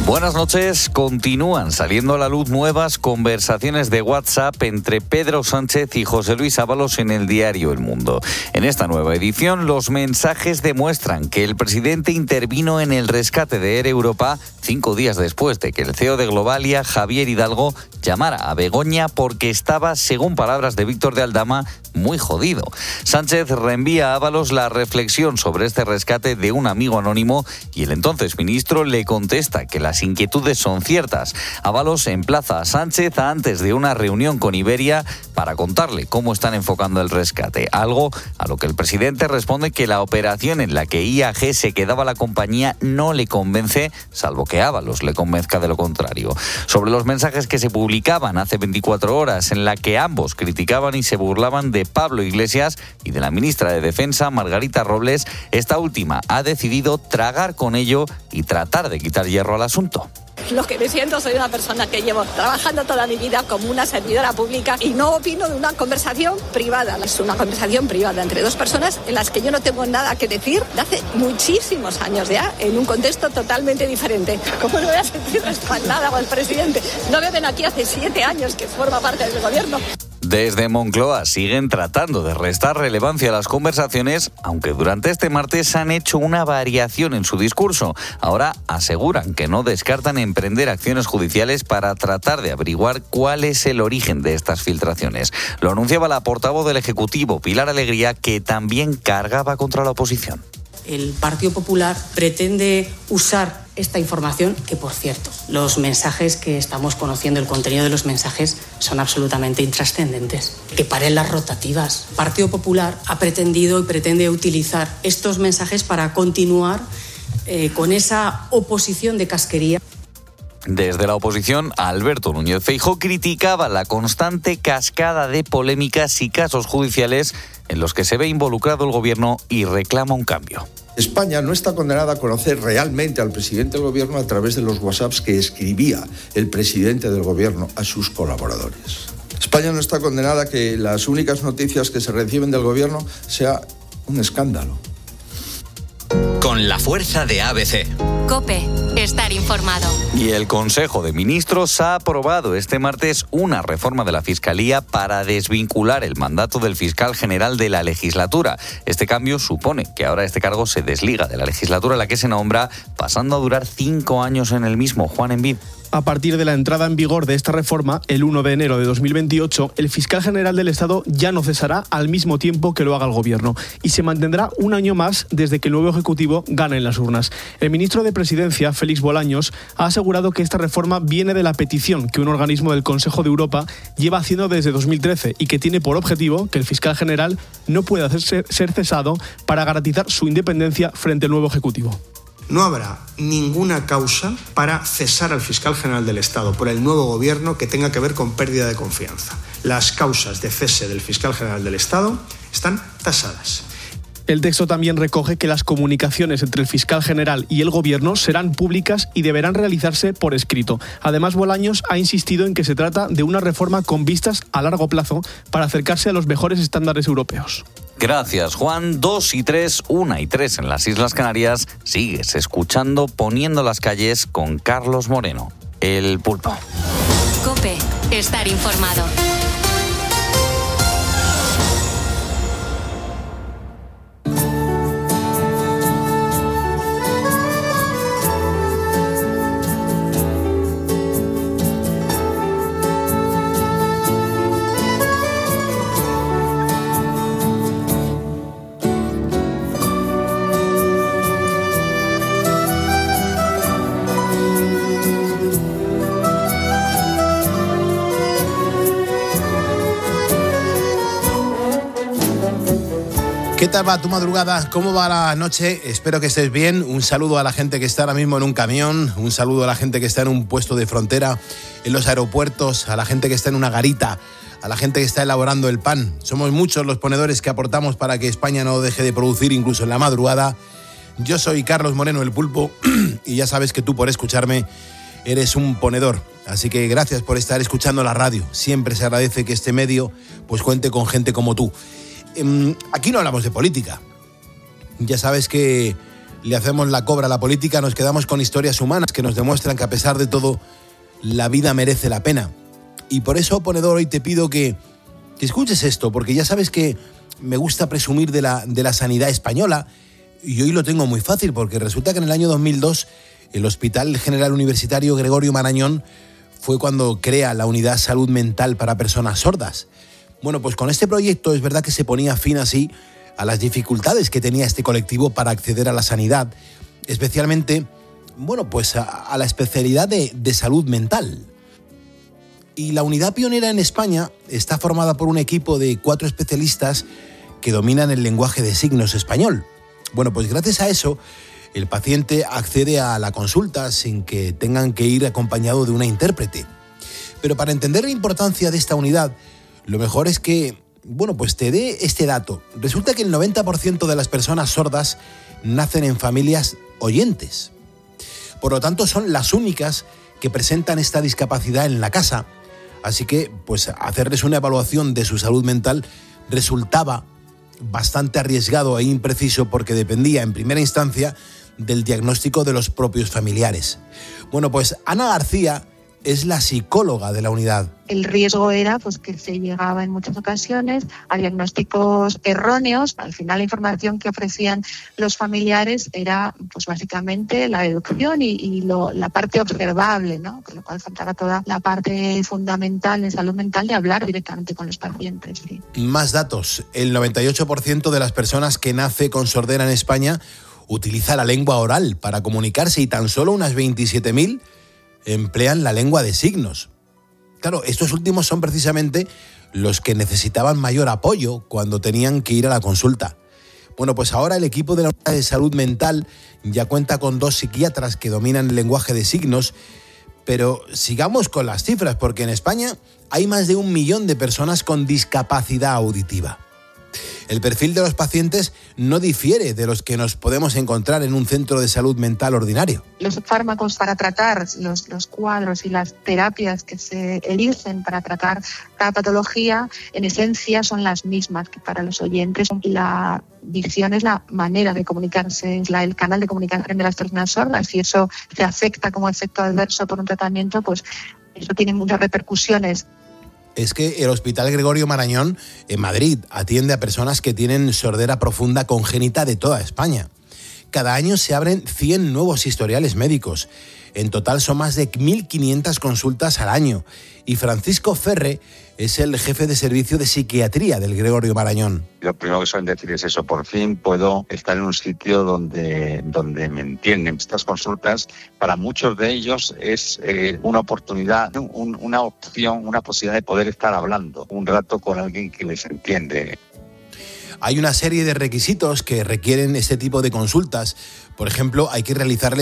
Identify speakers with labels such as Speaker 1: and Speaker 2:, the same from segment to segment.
Speaker 1: Buenas noches. Continúan saliendo a la luz nuevas conversaciones de WhatsApp entre Pedro Sánchez y José Luis Ábalos en el diario El Mundo. En esta nueva edición, los mensajes demuestran que el presidente intervino en el rescate de Air Europa 5 días después de que el CEO de Globalia, Javier Hidalgo, llamara a Begoña porque estaba, según palabras de Víctor de Aldama, muy jodido. Sánchez reenvía a Ábalos la reflexión sobre este rescate de un amigo anónimo y el entonces ministro le contesta que las inquietudes son ciertas. Ábalos emplaza a Sánchez antes de una reunión con Iberia para contarle cómo están enfocando el rescate, algo a lo que el presidente responde que la operación en la que IAG se quedaba la compañía no le convence, salvo que Ábalos le convenzca de lo contrario. Sobre los mensajes que se publicaban hace 24 horas en la que ambos criticaban y se burlaban de Pablo Iglesias y de la ministra de Defensa, Margarita Robles, esta última ha decidido tragar con ello y tratar de quitar hierro al asunto.
Speaker 2: Lo que me siento, soy una persona que llevo trabajando toda mi vida como una servidora pública y no opino de una conversación privada. Es una conversación privada entre dos personas en las que yo no tengo nada que decir de hace muchísimos años ya, en un contexto totalmente diferente. ¿Cómo no voy a sentir respaldada con el presidente? No me ven aquí hace 7 años que forma parte del gobierno.
Speaker 1: Desde Moncloa siguen tratando de restar relevancia a las conversaciones, aunque durante este martes han hecho una variación en su discurso. Ahora aseguran que no descartan emprender acciones judiciales para tratar de averiguar cuál es el origen de estas filtraciones. Lo anunciaba la portavoz del Ejecutivo, Pilar Alegría, que también cargaba contra la oposición.
Speaker 3: El Partido Popular pretende usar esta información, que por cierto, los mensajes que estamos conociendo, el contenido de los mensajes son absolutamente intrascendentes. Que paren las rotativas. El Partido Popular ha pretendido y pretende utilizar estos mensajes para continuar con esa oposición de casquería.
Speaker 1: Desde la oposición, Alberto Núñez Feijóo criticaba la constante cascada de polémicas y casos judiciales en los que se ve involucrado el gobierno y reclama un cambio.
Speaker 4: España no está condenada a conocer realmente al presidente del gobierno a través de los WhatsApps que escribía el presidente del gobierno a sus colaboradores. España no está condenada a que las únicas noticias que se reciben del gobierno sea un escándalo.
Speaker 5: Con la fuerza de ABC.
Speaker 6: COPE. Estar informado.
Speaker 1: Y el Consejo de Ministros ha aprobado este martes una reforma de la Fiscalía para desvincular el mandato del fiscal general de la legislatura. Este cambio supone que ahora este cargo se desliga de la legislatura a la que se nombra, pasando a durar 5 años en el mismo. Juan Envid.
Speaker 7: A partir de la entrada en vigor de esta reforma, el 1 de enero de 2028, el fiscal general del Estado ya no cesará al mismo tiempo que lo haga el Gobierno y se mantendrá un año más desde que el nuevo Ejecutivo gane en las urnas. El ministro de Presidencia, Félix Bolaños, ha asegurado que esta reforma viene de la petición que un organismo del Consejo de Europa lleva haciendo desde 2013 y que tiene por objetivo que el fiscal general no pueda ser cesado para garantizar su independencia frente al nuevo Ejecutivo.
Speaker 8: No habrá ninguna causa para cesar al fiscal general del Estado por el nuevo gobierno que tenga que ver con pérdida de confianza. Las causas de cese del fiscal general del Estado están tasadas.
Speaker 7: El texto también recoge que las comunicaciones entre el fiscal general y el Gobierno serán públicas y deberán realizarse por escrito. Además, Bolaños ha insistido en que se trata de una reforma con vistas a largo plazo para acercarse a los mejores estándares europeos.
Speaker 1: Gracias, Juan. 2 y 3, 1 y 3 en las Islas Canarias. Sigues escuchando Poniendo las calles con Carlos Moreno, el Pulpo.
Speaker 6: COPE. Estar informado.
Speaker 9: ¿Qué tal va tu madrugada? ¿Cómo va la noche? Espero que estés bien. Un saludo a la gente que está ahora mismo en un camión, un saludo a la gente que está en un puesto de frontera, en los aeropuertos, a la gente que está en una garita, a la gente que está elaborando el pan. Somos muchos los ponedores que aportamos para que España no deje de producir incluso en la madrugada. Yo soy Carlos Moreno, el Pulpo, y ya sabes que tú por escucharme eres un ponedor. Así que gracias por estar escuchando la radio. Siempre se agradece que este medio pues cuente con gente como tú. Aquí no hablamos de política. Ya sabes que le hacemos la cobra a la política, nos quedamos con historias humanas que nos demuestran que a pesar de todo, la vida merece la pena. Y por eso, ponedor, hoy te pido que escuches esto, porque ya sabes que me gusta presumir de la sanidad española, y hoy lo tengo muy fácil, porque resulta que en el año 2002 el Hospital General Universitario Gregorio Marañón fue cuando crea la Unidad Salud Mental para Personas Sordas. Bueno, pues con este proyecto es verdad que se ponía fin así a las dificultades que tenía este colectivo para acceder a la sanidad, especialmente, bueno, pues a la especialidad de salud mental. Y la unidad pionera en España está formada por un equipo de 4 especialistas que dominan el lenguaje de signos español. Bueno, pues gracias a eso, el paciente accede a la consulta sin que tengan que ir acompañado de una intérprete. Pero para entender la importancia de esta unidad, lo mejor es que, bueno, pues te dé este dato. Resulta que el 90% de las personas sordas nacen en familias oyentes. Por lo tanto, son las únicas que presentan esta discapacidad en la casa. Así que, pues, hacerles una evaluación de su salud mental resultaba bastante arriesgado e impreciso porque dependía, en primera instancia, del diagnóstico de los propios familiares. Bueno, pues Ana García es la psicóloga de la unidad.
Speaker 10: El riesgo era pues que se llegaba en muchas ocasiones a diagnósticos erróneos. Al final la información que ofrecían los familiares era pues básicamente la deducción y la parte observable, ¿no? Con lo cual faltaba toda la parte fundamental en salud mental de hablar directamente con los pacientes. Sí.
Speaker 9: Más datos. El 98% de las personas que nace con sordera en España utiliza la lengua oral para comunicarse y tan solo unas 27.000 emplean la lengua de signos. Claro, estos últimos son precisamente los que necesitaban mayor apoyo cuando tenían que ir a la consulta. Bueno, pues ahora el equipo de la Unidad de Salud Mental ya cuenta con 2 psiquiatras que dominan el lenguaje de signos, pero sigamos con las cifras, porque en España hay más de 1 millón de personas con discapacidad auditiva. El perfil de los pacientes no difiere de los que nos podemos encontrar en un centro de salud mental ordinario.
Speaker 10: Los fármacos para tratar los cuadros y las terapias que se eligen para tratar cada patología, en esencia son las mismas que para los oyentes. La dicción es la manera de comunicarse, es el canal de comunicación de las personas sordas. Si eso se afecta como efecto adverso por un tratamiento, pues eso tiene muchas repercusiones.
Speaker 9: Es que el Hospital Gregorio Marañón en Madrid atiende a personas que tienen sordera profunda congénita de toda España. Cada año se abren 100 nuevos historiales médicos. En total son más de 1.500 consultas al año. Y Francisco Ferre es el jefe de servicio de psiquiatría del Gregorio Marañón.
Speaker 11: Lo primero que suelen decir es eso: por fin puedo estar en un sitio donde me entienden. Estas consultas, para muchos de ellos, es una oportunidad, una opción, una posibilidad de poder estar hablando un rato con alguien que les entiende.
Speaker 9: Hay una serie de requisitos que requieren este tipo de consultas. Por ejemplo, hay que realizar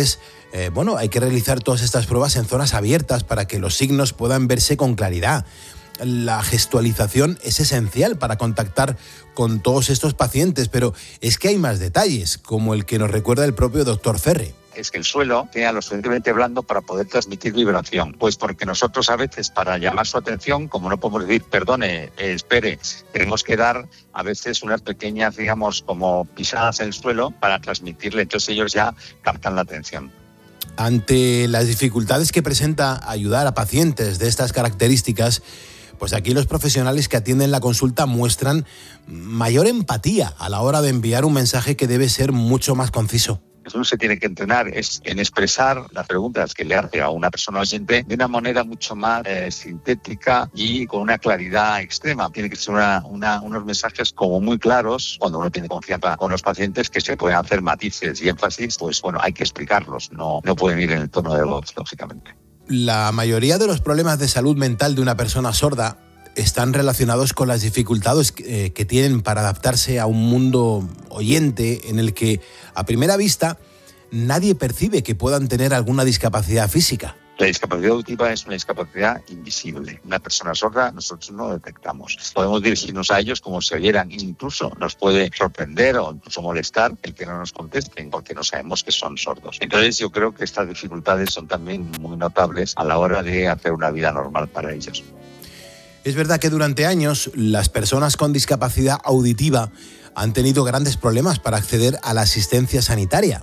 Speaker 9: todas estas pruebas en zonas abiertas para que los signos puedan verse con claridad. La gestualización es esencial para contactar con todos estos pacientes, pero es que hay más detalles, como el que nos recuerda el propio doctor Ferre.
Speaker 11: Es que el suelo sea lo suficientemente blando para poder transmitir vibración. Pues porque nosotros a veces, para llamar su atención, como no podemos decir, perdone, espere, tenemos que dar a veces unas pequeñas, digamos, como pisadas en el suelo para transmitirle. Entonces ellos ya captan la atención.
Speaker 9: Ante las dificultades que presenta ayudar a pacientes de estas características, pues aquí los profesionales que atienden la consulta muestran mayor empatía a la hora de enviar un mensaje que debe ser mucho más conciso.
Speaker 11: Uno se tiene que entrenar en expresar las preguntas que le hace a una persona oyente de una manera mucho más sintética y con una claridad extrema. Tiene que ser unos mensajes como muy claros. Cuando uno tiene confianza con los pacientes, que se pueden hacer matices y énfasis, pues bueno, hay que explicarlos. No pueden ir en el tono de voz, lógicamente.
Speaker 9: La mayoría de los problemas de salud mental de una persona sorda están relacionados con las dificultades que tienen para adaptarse a un mundo oyente en el que, a primera vista, nadie percibe que puedan tener alguna discapacidad física.
Speaker 11: La discapacidad auditiva es una discapacidad invisible. Una persona sorda nosotros no detectamos. Podemos dirigirnos a ellos como si oyeran. Incluso nos puede sorprender o incluso molestar el que no nos contesten porque no sabemos que son sordos. Entonces yo creo que estas dificultades son también muy notables a la hora de hacer una vida normal para ellos.
Speaker 9: Es verdad que durante años las personas con discapacidad auditiva han tenido grandes problemas para acceder a la asistencia sanitaria.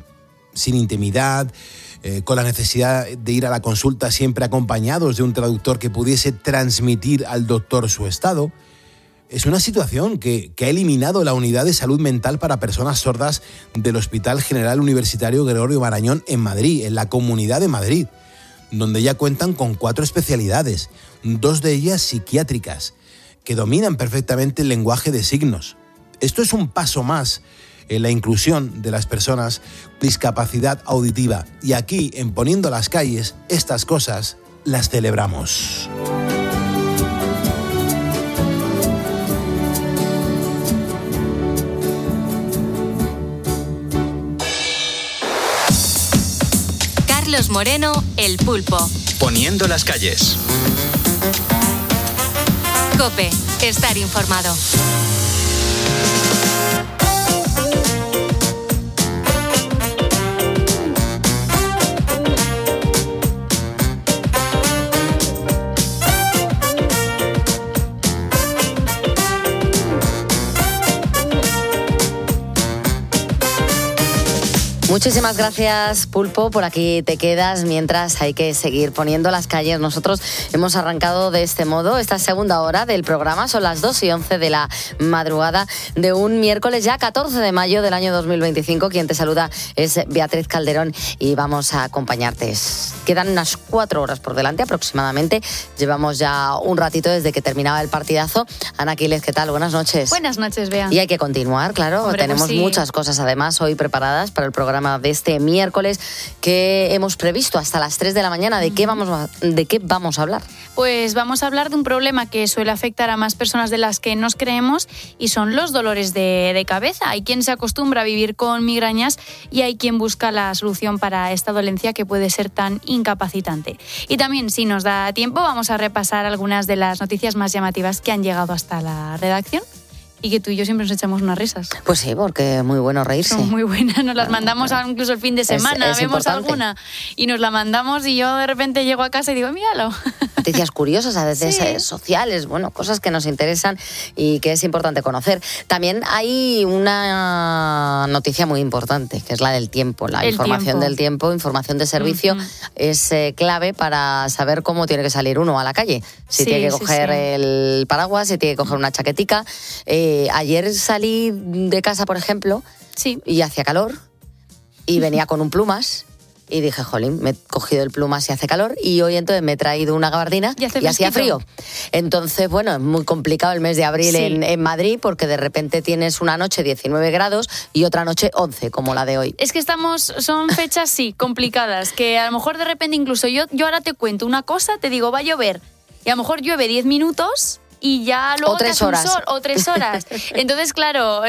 Speaker 9: sin intimidad, con la necesidad de ir a la consulta siempre acompañados de un traductor que pudiese transmitir al doctor su estado. Es una situación que ha eliminado la unidad de salud mental para personas sordas del Hospital General Universitario Gregorio Marañón en Madrid, en la Comunidad de Madrid, donde ya cuentan con 4 especialidades, 2 de ellas psiquiátricas, que dominan perfectamente el lenguaje de signos. Esto es un paso más en la inclusión de las personas con discapacidad auditiva. Y aquí, en Poniendo las Calles, estas cosas las celebramos.
Speaker 6: Carlos Moreno, El Pulpo.
Speaker 5: Poniendo las Calles.
Speaker 6: COPE, estar informado.
Speaker 12: Muchísimas gracias, Pulpo, por aquí te quedas mientras hay que seguir poniendo las calles. Nosotros hemos arrancado de este modo esta segunda hora del programa. Son las 2:11 de la madrugada de un miércoles ya 14 de mayo del año 2025. Quien te saluda es Beatriz Calderón y vamos a acompañarte. Quedan unas 4 horas por delante aproximadamente. Llevamos ya un ratito desde que terminaba el partidazo. Ana Quiles, ¿qué tal? Buenas noches.
Speaker 13: Buenas noches, Bea.
Speaker 12: Y hay que continuar, claro.
Speaker 13: Hombre,
Speaker 12: tenemos
Speaker 13: pues sí.
Speaker 12: muchas cosas además hoy preparadas para el programa de este miércoles que hemos previsto hasta las 3 de la mañana. ¿De qué vamos a hablar?
Speaker 13: Pues vamos a hablar de un problema que suele afectar a más personas de las que nos creemos y son los dolores de cabeza. Hay quien se acostumbra a vivir con migrañas y hay quien busca la solución para esta dolencia que puede ser tan incapacitante. Y también, si nos da tiempo, vamos a repasar algunas de las noticias más llamativas que han llegado hasta la redacción. Y que tú y yo siempre nos echamos unas risas.
Speaker 12: Pues sí, porque es muy bueno reírse.
Speaker 13: Son muy buenas, nos las mandamos incluso el fin de semana,
Speaker 12: es
Speaker 13: vemos
Speaker 12: importante.
Speaker 13: alguna y nos la mandamos y yo de repente llego a casa y digo, míralo.
Speaker 12: Noticias curiosas, a veces
Speaker 13: Sí.
Speaker 12: sociales, bueno, cosas que nos interesan y que es importante conocer. También hay una noticia muy importante, que es la del tiempo. La
Speaker 13: El
Speaker 12: información
Speaker 13: tiempo.
Speaker 12: del tiempo, información de servicio, es clave para saber cómo tiene que salir uno a la calle. Si
Speaker 13: Sí,
Speaker 12: tiene que
Speaker 13: sí,
Speaker 12: coger
Speaker 13: sí.
Speaker 12: el paraguas, si tiene que coger una chaquetica. Ayer salí de casa, por ejemplo, y hacía calor y venía con un plumas y dije, jolín, me he cogido el plumas y hace calor y hoy entonces me he traído una gabardina y hacía frío. Entonces, bueno, es muy complicado el mes de abril
Speaker 13: Sí.
Speaker 12: en Madrid porque de repente tienes una noche 19 grados y otra noche 11, como la de hoy.
Speaker 13: Es que son fechas, sí, complicadas, que a lo mejor de repente incluso yo ahora te cuento una cosa, te digo, va a llover, y a lo mejor llueve 10 minutos y ya luego
Speaker 12: O 3
Speaker 13: te hace un
Speaker 12: horas.
Speaker 13: sol, o 3 horas. Entonces, claro,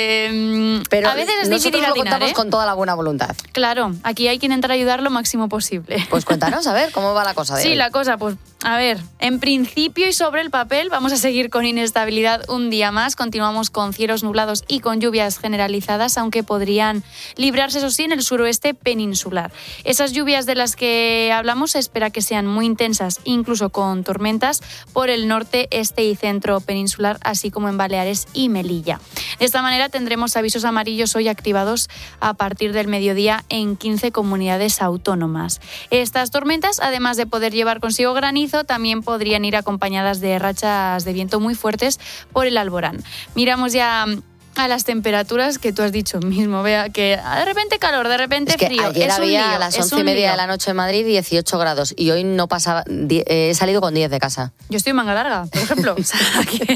Speaker 12: Pero
Speaker 13: a veces es
Speaker 12: nosotros
Speaker 13: difícil
Speaker 12: lo
Speaker 13: atinar,
Speaker 12: contamos
Speaker 13: ¿eh?
Speaker 12: con toda la buena voluntad.
Speaker 13: Claro, aquí hay que intentar ayudar lo máximo posible.
Speaker 12: Pues cuéntanos, a ver, ¿cómo va la cosa de
Speaker 13: Sí,
Speaker 12: hoy?
Speaker 13: la cosa, pues, a ver, en principio y sobre el papel vamos a seguir con inestabilidad un día más. Continuamos con cielos nublados y con lluvias generalizadas, aunque podrían librarse, eso sí, en el suroeste peninsular. Esas lluvias de las que hablamos se espera que sean muy intensas, incluso con tormentas por el norte, este y centro peninsular, así como en Baleares y Melilla. De esta manera tendremos avisos amarillos hoy activados a partir del mediodía en 15 comunidades autónomas. Estas tormentas, además de poder llevar consigo granizo, también podrían ir acompañadas de rachas de viento muy fuertes por el Alborán. Miramos ya a las temperaturas que tú has dicho mismo, Bea, que de repente calor, de repente
Speaker 12: Es que
Speaker 13: frío.
Speaker 12: ayer
Speaker 13: es un
Speaker 12: había
Speaker 13: lío,
Speaker 12: a las
Speaker 13: es
Speaker 12: 11:30
Speaker 13: un lío.
Speaker 12: de la noche en Madrid 18 grados y hoy no pasaba, he salido con 10 de casa.
Speaker 13: Yo estoy en manga larga, por ejemplo. O sea,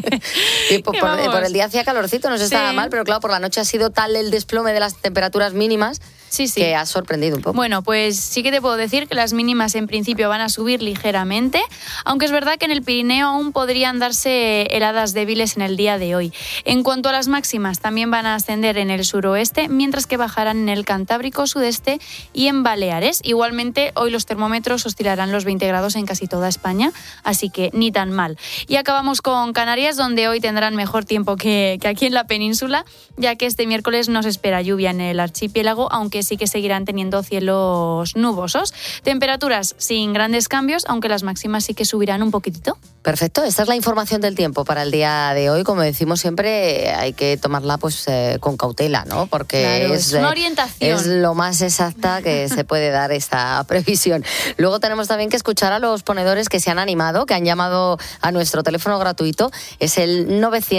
Speaker 12: Y por
Speaker 13: vamos.
Speaker 12: el día hacía calorcito, no se estaba
Speaker 13: Sí.
Speaker 12: mal, pero claro, por la noche ha sido tal el desplome de las temperaturas mínimas que ha sorprendido un poco.
Speaker 13: Bueno, pues sí que te puedo decir que las mínimas en principio van a subir ligeramente, aunque es verdad que en el Pirineo aún podrían darse heladas débiles en el día de hoy. En cuanto a las máximas, también van a ascender en el suroeste, mientras que bajarán en el Cantábrico, sudeste y en Baleares. Igualmente, hoy los termómetros oscilarán los 20 grados en casi toda España, así que ni tan mal. Y acabamos con Canarias, donde hoy tendrán mejor tiempo que aquí en la península, ya que este miércoles no se espera lluvia en el archipiélago, aunque sí que seguirán teniendo cielos nubosos. Temperaturas sin grandes cambios, aunque las máximas sí que subirán un poquitito.
Speaker 12: Perfecto, esta es la información del tiempo para el día de hoy. Como decimos siempre, hay que tomarla pues con cautela, ¿no? Porque
Speaker 13: claro, es una orientación.
Speaker 12: Es lo más exacta que se puede dar esta previsión. Luego tenemos también que escuchar a los ponedores que se han animado, que han llamado a nuestro teléfono gratuito. Es el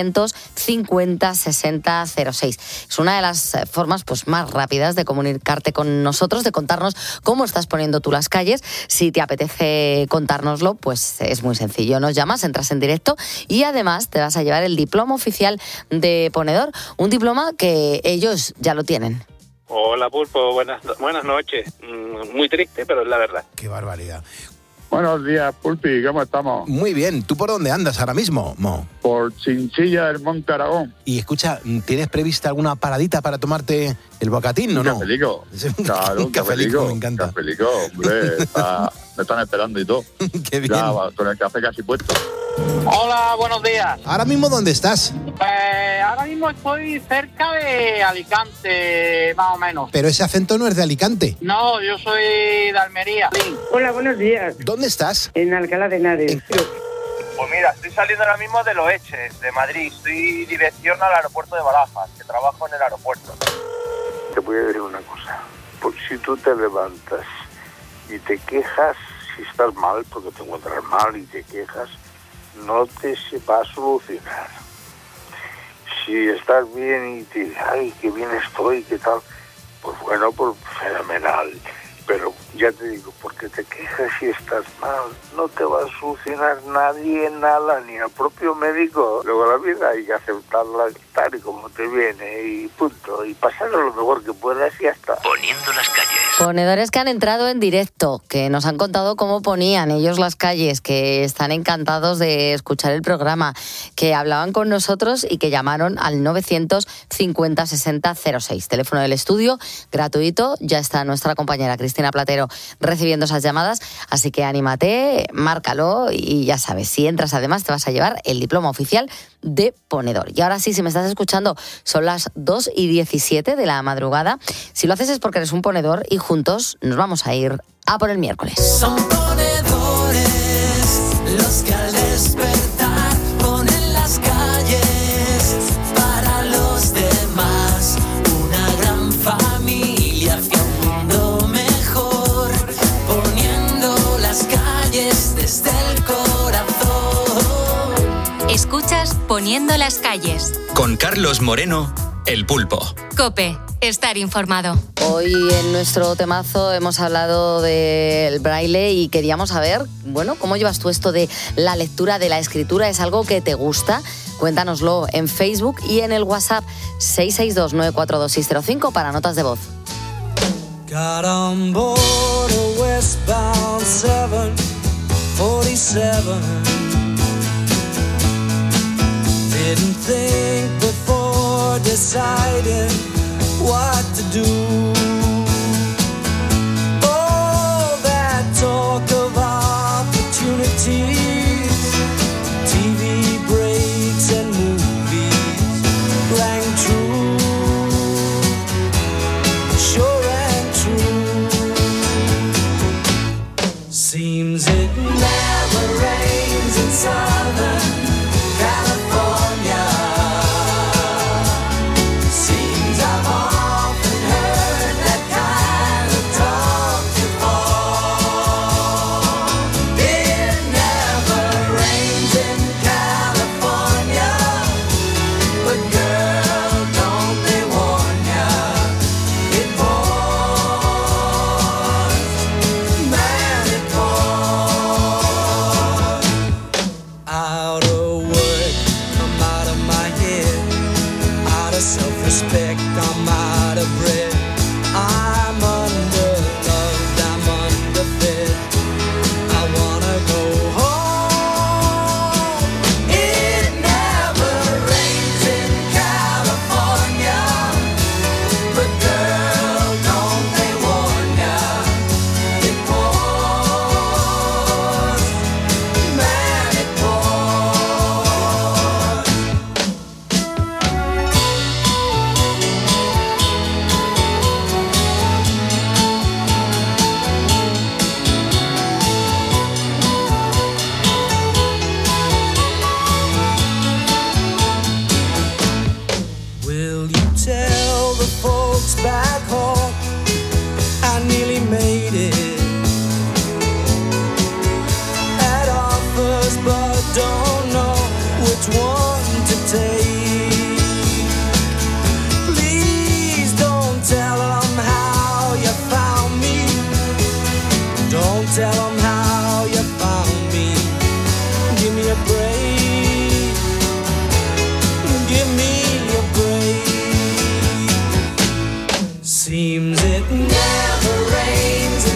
Speaker 12: 950 60 06. Es una de las formas pues más rápidas de comunicarte con nosotros, de contarnos cómo estás poniendo tú las calles. Si te apetece contárnoslo, pues es muy sencillo. Nos llamas, entras en directo y además te vas a llevar el diploma oficial de ponedor, un diploma que ellos ya lo tienen.
Speaker 14: Hola Pulpo, buenas noches. Muy triste, pero es la verdad.
Speaker 9: Qué barbaridad.
Speaker 15: Buenos días, Pulpi, ¿cómo estamos?
Speaker 9: Muy bien, ¿tú por dónde andas ahora mismo, Mo?
Speaker 15: Por Chinchilla del Monte Aragón.
Speaker 9: Y escucha, ¿tienes prevista alguna paradita para tomarte el bocatín o no?
Speaker 15: Cafelico. Claro, un cafelico,
Speaker 9: me encanta.
Speaker 15: Cafelico, hombre, me están esperando y todo.
Speaker 9: Qué bien.
Speaker 15: Ya, con el café casi puesto.
Speaker 16: Hola, buenos días.
Speaker 9: ¿Ahora mismo dónde estás?
Speaker 16: Ahora mismo estoy cerca de Alicante, más o menos.
Speaker 9: Pero ese acento no es de Alicante.
Speaker 16: No, yo soy de Almería.
Speaker 17: Hola, buenos días.
Speaker 9: ¿Dónde estás?
Speaker 17: En Alcalá de Henares.
Speaker 18: Pues mira, estoy saliendo ahora mismo de Loeches, de Madrid. Estoy dirección al aeropuerto de Barajas, que trabajo en el aeropuerto.
Speaker 19: Te voy a decir una cosa. Pues si tú te levantas y te quejas, si estás mal, porque te encuentras mal y te quejas, no te se va a solucionar. Si estás bien y te dices, ay, qué bien estoy, qué tal, pues bueno, pues fenomenal. Pero ya te digo, porque te quejas si estás mal, no te va a solucionar nadie nada, ni el propio médico. Luego la vida hay que aceptarla tal y como te viene y punto. Y pasarlo lo mejor que puedas y ya está.
Speaker 5: Poniendo las calles.
Speaker 12: Ponedores que han entrado en directo, que nos han contado cómo ponían ellos las calles, que están encantados de escuchar el programa, que hablaban con nosotros y que llamaron al 950 60 06. Teléfono del estudio, gratuito. Ya está nuestra compañera Cristina Platero recibiendo esas llamadas, así que anímate, márcalo y ya sabes, si entras además te vas a llevar el diploma oficial de ponedor. Y ahora sí, si me estás escuchando, son las 2:17 de la madrugada. Si lo haces es porque eres un ponedor y juntos nos vamos a ir a por el miércoles.
Speaker 20: Son ponedores los que al despertar ponen las calles para los demás. Una gran familia hacia un mundo mejor, poniendo las calles desde el corazón.
Speaker 6: Escuchas Poniendo las calles.
Speaker 5: Con Carlos Moreno, El Pulpo.
Speaker 6: COPE, estar informado.
Speaker 12: Hoy en nuestro temazo hemos hablado del braille y queríamos saber, bueno, ¿cómo llevas tú esto de la lectura, de la escritura? ¿Es algo que te gusta? Cuéntanoslo en Facebook y en el WhatsApp 662-942-605 para notas de voz.
Speaker 20: Got on board a westbound 747. Didn't think before deciding what to do. Oh, that talk of opportunities, TV breaks and movies rang true, sure and true. Seems it never rains in Southern California. Seems I've often heard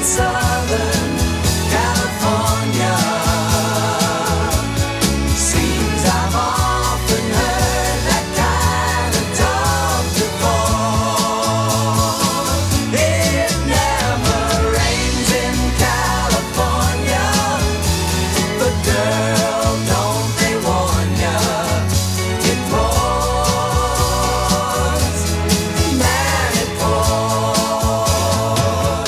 Speaker 20: Southern California. Seems I've often heard that kind of talk before. It never rains in California, but girl, don't they warn ya, it pours, man, it pours.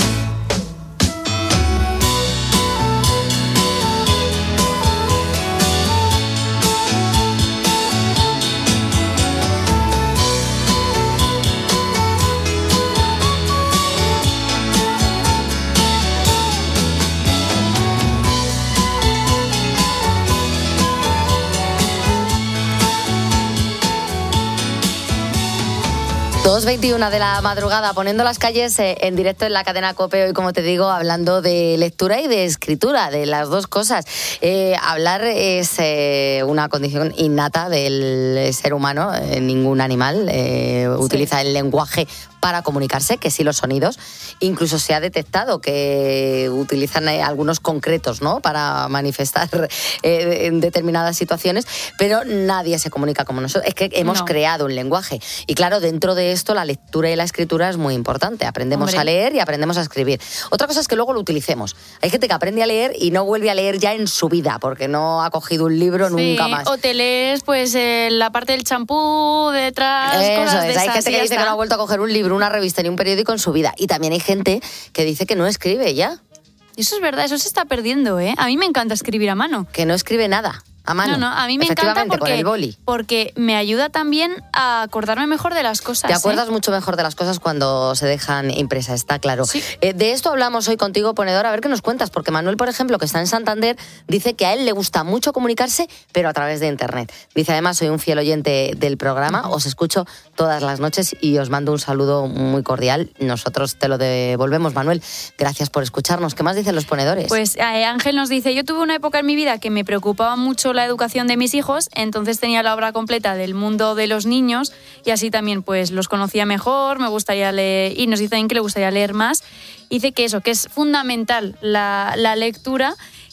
Speaker 12: Dos 2:21 de la madrugada, poniendo las calles en directo en la cadena COPE, hoy, como te digo, hablando de lectura y de escritura, de las dos cosas. Hablar es una condición innata del ser humano, ningún animal utiliza el lenguaje para comunicarse, que sí los sonidos. Incluso se ha detectado que utilizan algunos concretos, ¿no?, para manifestar en determinadas situaciones, pero nadie se comunica como nosotros. Es que hemos creado un lenguaje. Y claro, dentro de esto la lectura y la escritura es muy importante. Aprendemos a leer y aprendemos a escribir. Otra cosa es que luego lo utilicemos. Hay gente que aprende a leer y no vuelve a leer ya en su vida, porque no ha cogido un libro nunca más.
Speaker 13: O te lees pues la parte del champú detrás, cosas de esas.
Speaker 12: Hay gente que dice que no ha vuelto a coger un libro, una revista ni un periódico en su vida. Y también hay gente que dice que no escribe ya.
Speaker 13: Eso es verdad, eso se está perdiendo, ¿eh? A mí me encanta escribir a mano.
Speaker 12: Que no escribe nada a mano.
Speaker 13: No, a mí me encanta porque me ayuda también a acordarme mejor de las cosas.
Speaker 12: Te acuerdas mucho mejor de las cosas cuando se dejan impresas, está claro.
Speaker 13: Sí.
Speaker 12: De esto hablamos hoy contigo, Ponedor, a ver qué nos cuentas, porque Manuel, por ejemplo, que está en Santander, dice que a él le gusta mucho comunicarse, pero a través de internet. Dice, además, soy un fiel oyente del programa, os escucho todas las noches y os mando un saludo muy cordial. Nosotros te lo devolvemos, Manuel. Gracias por escucharnos. ¿Qué más dicen los ponedores?
Speaker 13: Pues Ángel nos dice, yo tuve una época en mi vida que me preocupaba mucho la educación de mis hijos, entonces tenía la obra completa del mundo de los niños y así también pues los conocía mejor, me gustaría leer, y nos dice también que le gustaría leer más. Dice que eso, que es fundamental la lectura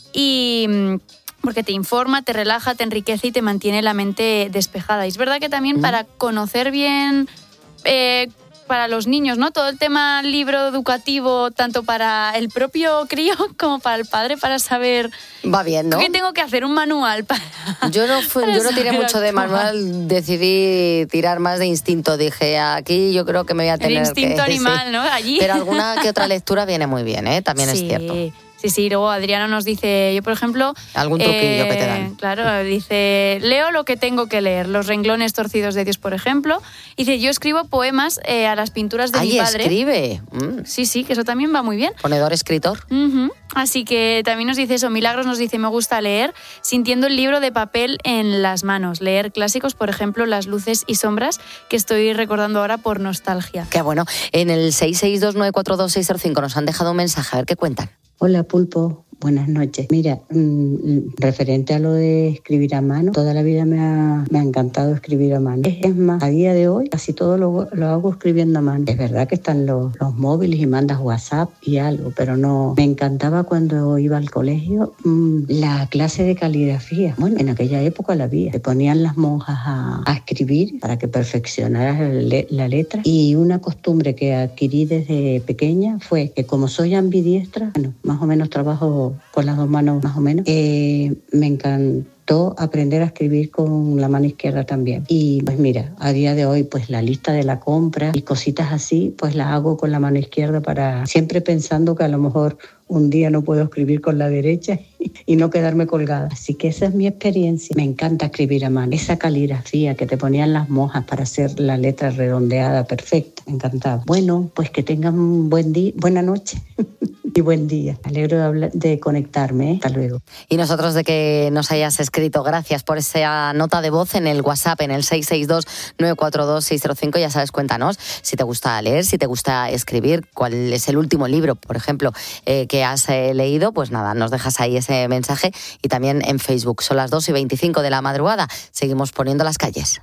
Speaker 13: y porque te informa, te relaja, te enriquece y te mantiene la mente despejada. Y es verdad que también para conocer bien para los niños, ¿no? Todo el tema libro educativo, tanto para el propio crío como para el padre, para saber...
Speaker 12: Va bien, ¿no?
Speaker 13: ¿Qué tengo que hacer? Un manual para...
Speaker 12: Yo no tiré mucho de manual, decidí tirar más de instinto. Dije, aquí yo creo que me voy a tener
Speaker 13: el instinto animal,
Speaker 12: sí.
Speaker 13: ¿no? Allí.
Speaker 12: Pero alguna que otra lectura viene muy bien, ¿eh? También es cierto.
Speaker 13: Sí, luego Adriana nos dice, yo por ejemplo...
Speaker 12: Algún truquillo que te dan.
Speaker 13: Claro, dice, leo lo que tengo que leer, los renglones torcidos de Dios, por ejemplo. Dice, yo escribo poemas a las pinturas de mi padre.
Speaker 12: Escribe.
Speaker 13: Sí, que eso también va muy bien.
Speaker 12: Ponedor, escritor.
Speaker 13: Así que también nos dice eso, Milagros nos dice, me gusta leer, sintiendo el libro de papel en las manos. Leer clásicos, por ejemplo, Las luces y sombras, que estoy recordando ahora por nostalgia.
Speaker 12: Qué bueno. En el 662942605 nos han dejado un mensaje, a ver qué cuentan.
Speaker 21: Hola, Pulpo. Buenas noches. Mira, referente a lo de escribir a mano, toda la vida me ha encantado escribir a mano. Es más, a día de hoy casi todo lo hago escribiendo a mano. Es verdad que están los móviles y mandas WhatsApp y algo, pero no. Me encantaba cuando iba al colegio la clase de caligrafía. Bueno, en aquella época la había. Te ponían las monjas a escribir para que perfeccionaras la letra. Y una costumbre que adquirí desde pequeña fue que como soy ambidiestra, bueno, más o menos trabajo con las dos manos más o menos, me encantó aprender a escribir con la mano izquierda también. Y pues mira, a día de hoy pues la lista de la compra y cositas así pues las hago con la mano izquierda, para siempre pensando que a lo mejor un día no puedo escribir con la derecha y no quedarme colgada. Así que esa es mi experiencia. Me encanta escribir a mano. Esa caligrafía que te ponían las monjas para hacer la letra redondeada perfecta. Me encantaba. Bueno, pues que tengan un buen día, buena noche y buen día. Me alegro de conectarme. Hasta luego.
Speaker 12: Y nosotros de que nos hayas escrito. Gracias por esa nota de voz en el WhatsApp, en el 662-942-605. Ya sabes, cuéntanos si te gusta leer, si te gusta escribir, cuál es el último libro, por ejemplo, que has leído. Pues nada, nos dejas ahí ese mensaje, y también en Facebook. Son las 2:25 de la madrugada. Seguimos poniendo las calles.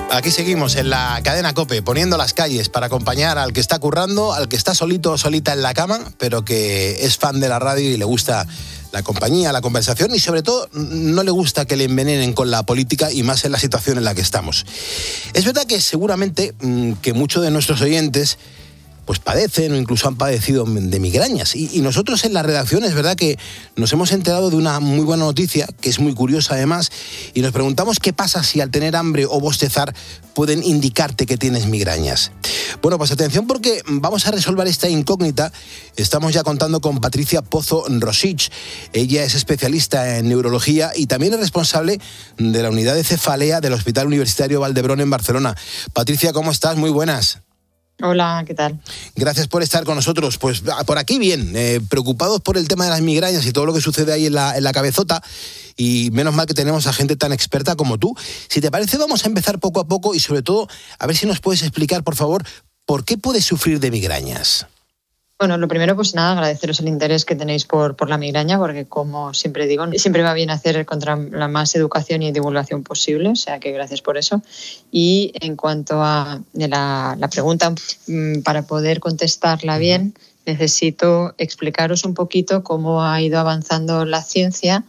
Speaker 9: Aquí seguimos en la cadena COPE, poniendo las calles para acompañar al que está currando, al que está solito o solita en la cama, pero que es fan de la radio y le gusta la compañía, la conversación y sobre todo no le gusta que le envenenen con la política y más en la situación en la que estamos. Es verdad que seguramente que muchos de nuestros oyentes pues padecen o incluso han padecido de migrañas. Y nosotros en la redacción es verdad que nos hemos enterado de una muy buena noticia, que es muy curiosa además, y nos preguntamos qué pasa si al tener hambre o bostezar pueden indicarte que tienes migrañas. Bueno, pues atención porque vamos a resolver esta incógnita. Estamos ya contando con Patricia Pozo Rosich. Ella es especialista en neurología y también es responsable de la unidad de cefalea del Hospital Universitario Vall d'Hebron en Barcelona. Patricia, ¿cómo estás? Muy buenas.
Speaker 2: Hola, ¿qué tal?
Speaker 9: Gracias por estar con nosotros. Pues por aquí bien, preocupados por el tema de las migrañas y todo lo que sucede ahí en la cabezota, y menos mal que tenemos a gente tan experta como tú. Si te parece, vamos a empezar poco a poco y sobre todo a ver si nos puedes explicar, por favor, por qué puedes sufrir de migrañas.
Speaker 2: Bueno, lo primero, pues nada, agradeceros el interés que tenéis por la migraña, porque como siempre digo, siempre va bien hacer contra la más educación y divulgación posible, o sea que gracias por eso. Y en cuanto a la pregunta, para poder contestarla bien, necesito explicaros un poquito cómo ha ido avanzando la ciencia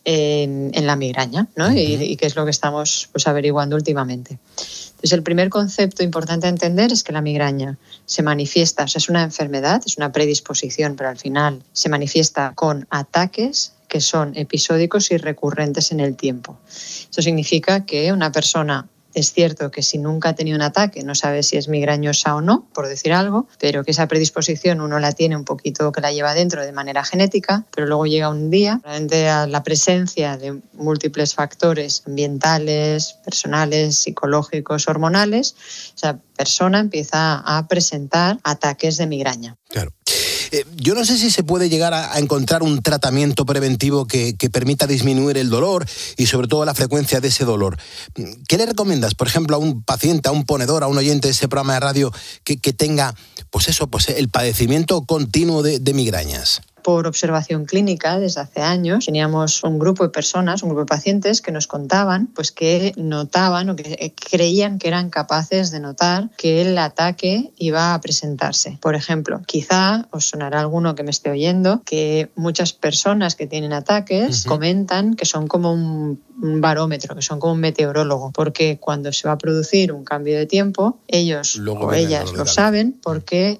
Speaker 2: en la migraña, ¿no? Y qué es lo que estamos pues averiguando últimamente. Entonces, el primer concepto importante a entender es que la migraña se manifiesta, o sea, es una enfermedad, es una predisposición, pero al final se manifiesta con ataques que son episódicos y recurrentes en el tiempo. Esto significa que una persona, es cierto que si nunca ha tenido un ataque no sabe si es migrañosa o no, por decir algo, pero que esa predisposición uno la tiene un poquito, que la lleva dentro de manera genética, pero luego llega un día, frente a la presencia de múltiples factores ambientales, personales, psicológicos, hormonales, esa persona empieza a presentar ataques de migraña.
Speaker 9: Claro. Yo no sé si se puede llegar a encontrar un tratamiento preventivo que permita disminuir el dolor y sobre todo la frecuencia de ese dolor. ¿Qué le recomiendas, por ejemplo, a un paciente, a un ponedor, a un oyente de ese programa de radio que tenga pues el padecimiento continuo de migrañas?
Speaker 2: Por observación clínica, desde hace años, teníamos un grupo de personas, un grupo de pacientes que nos contaban pues que notaban o que creían que eran capaces de notar que el ataque iba a presentarse. Por ejemplo, quizá os sonará alguno que me esté oyendo, que muchas personas que tienen ataques comentan que son como un barómetro, que son como un meteorólogo, porque cuando se va a producir un cambio de tiempo, ellos o ellas lo saben porque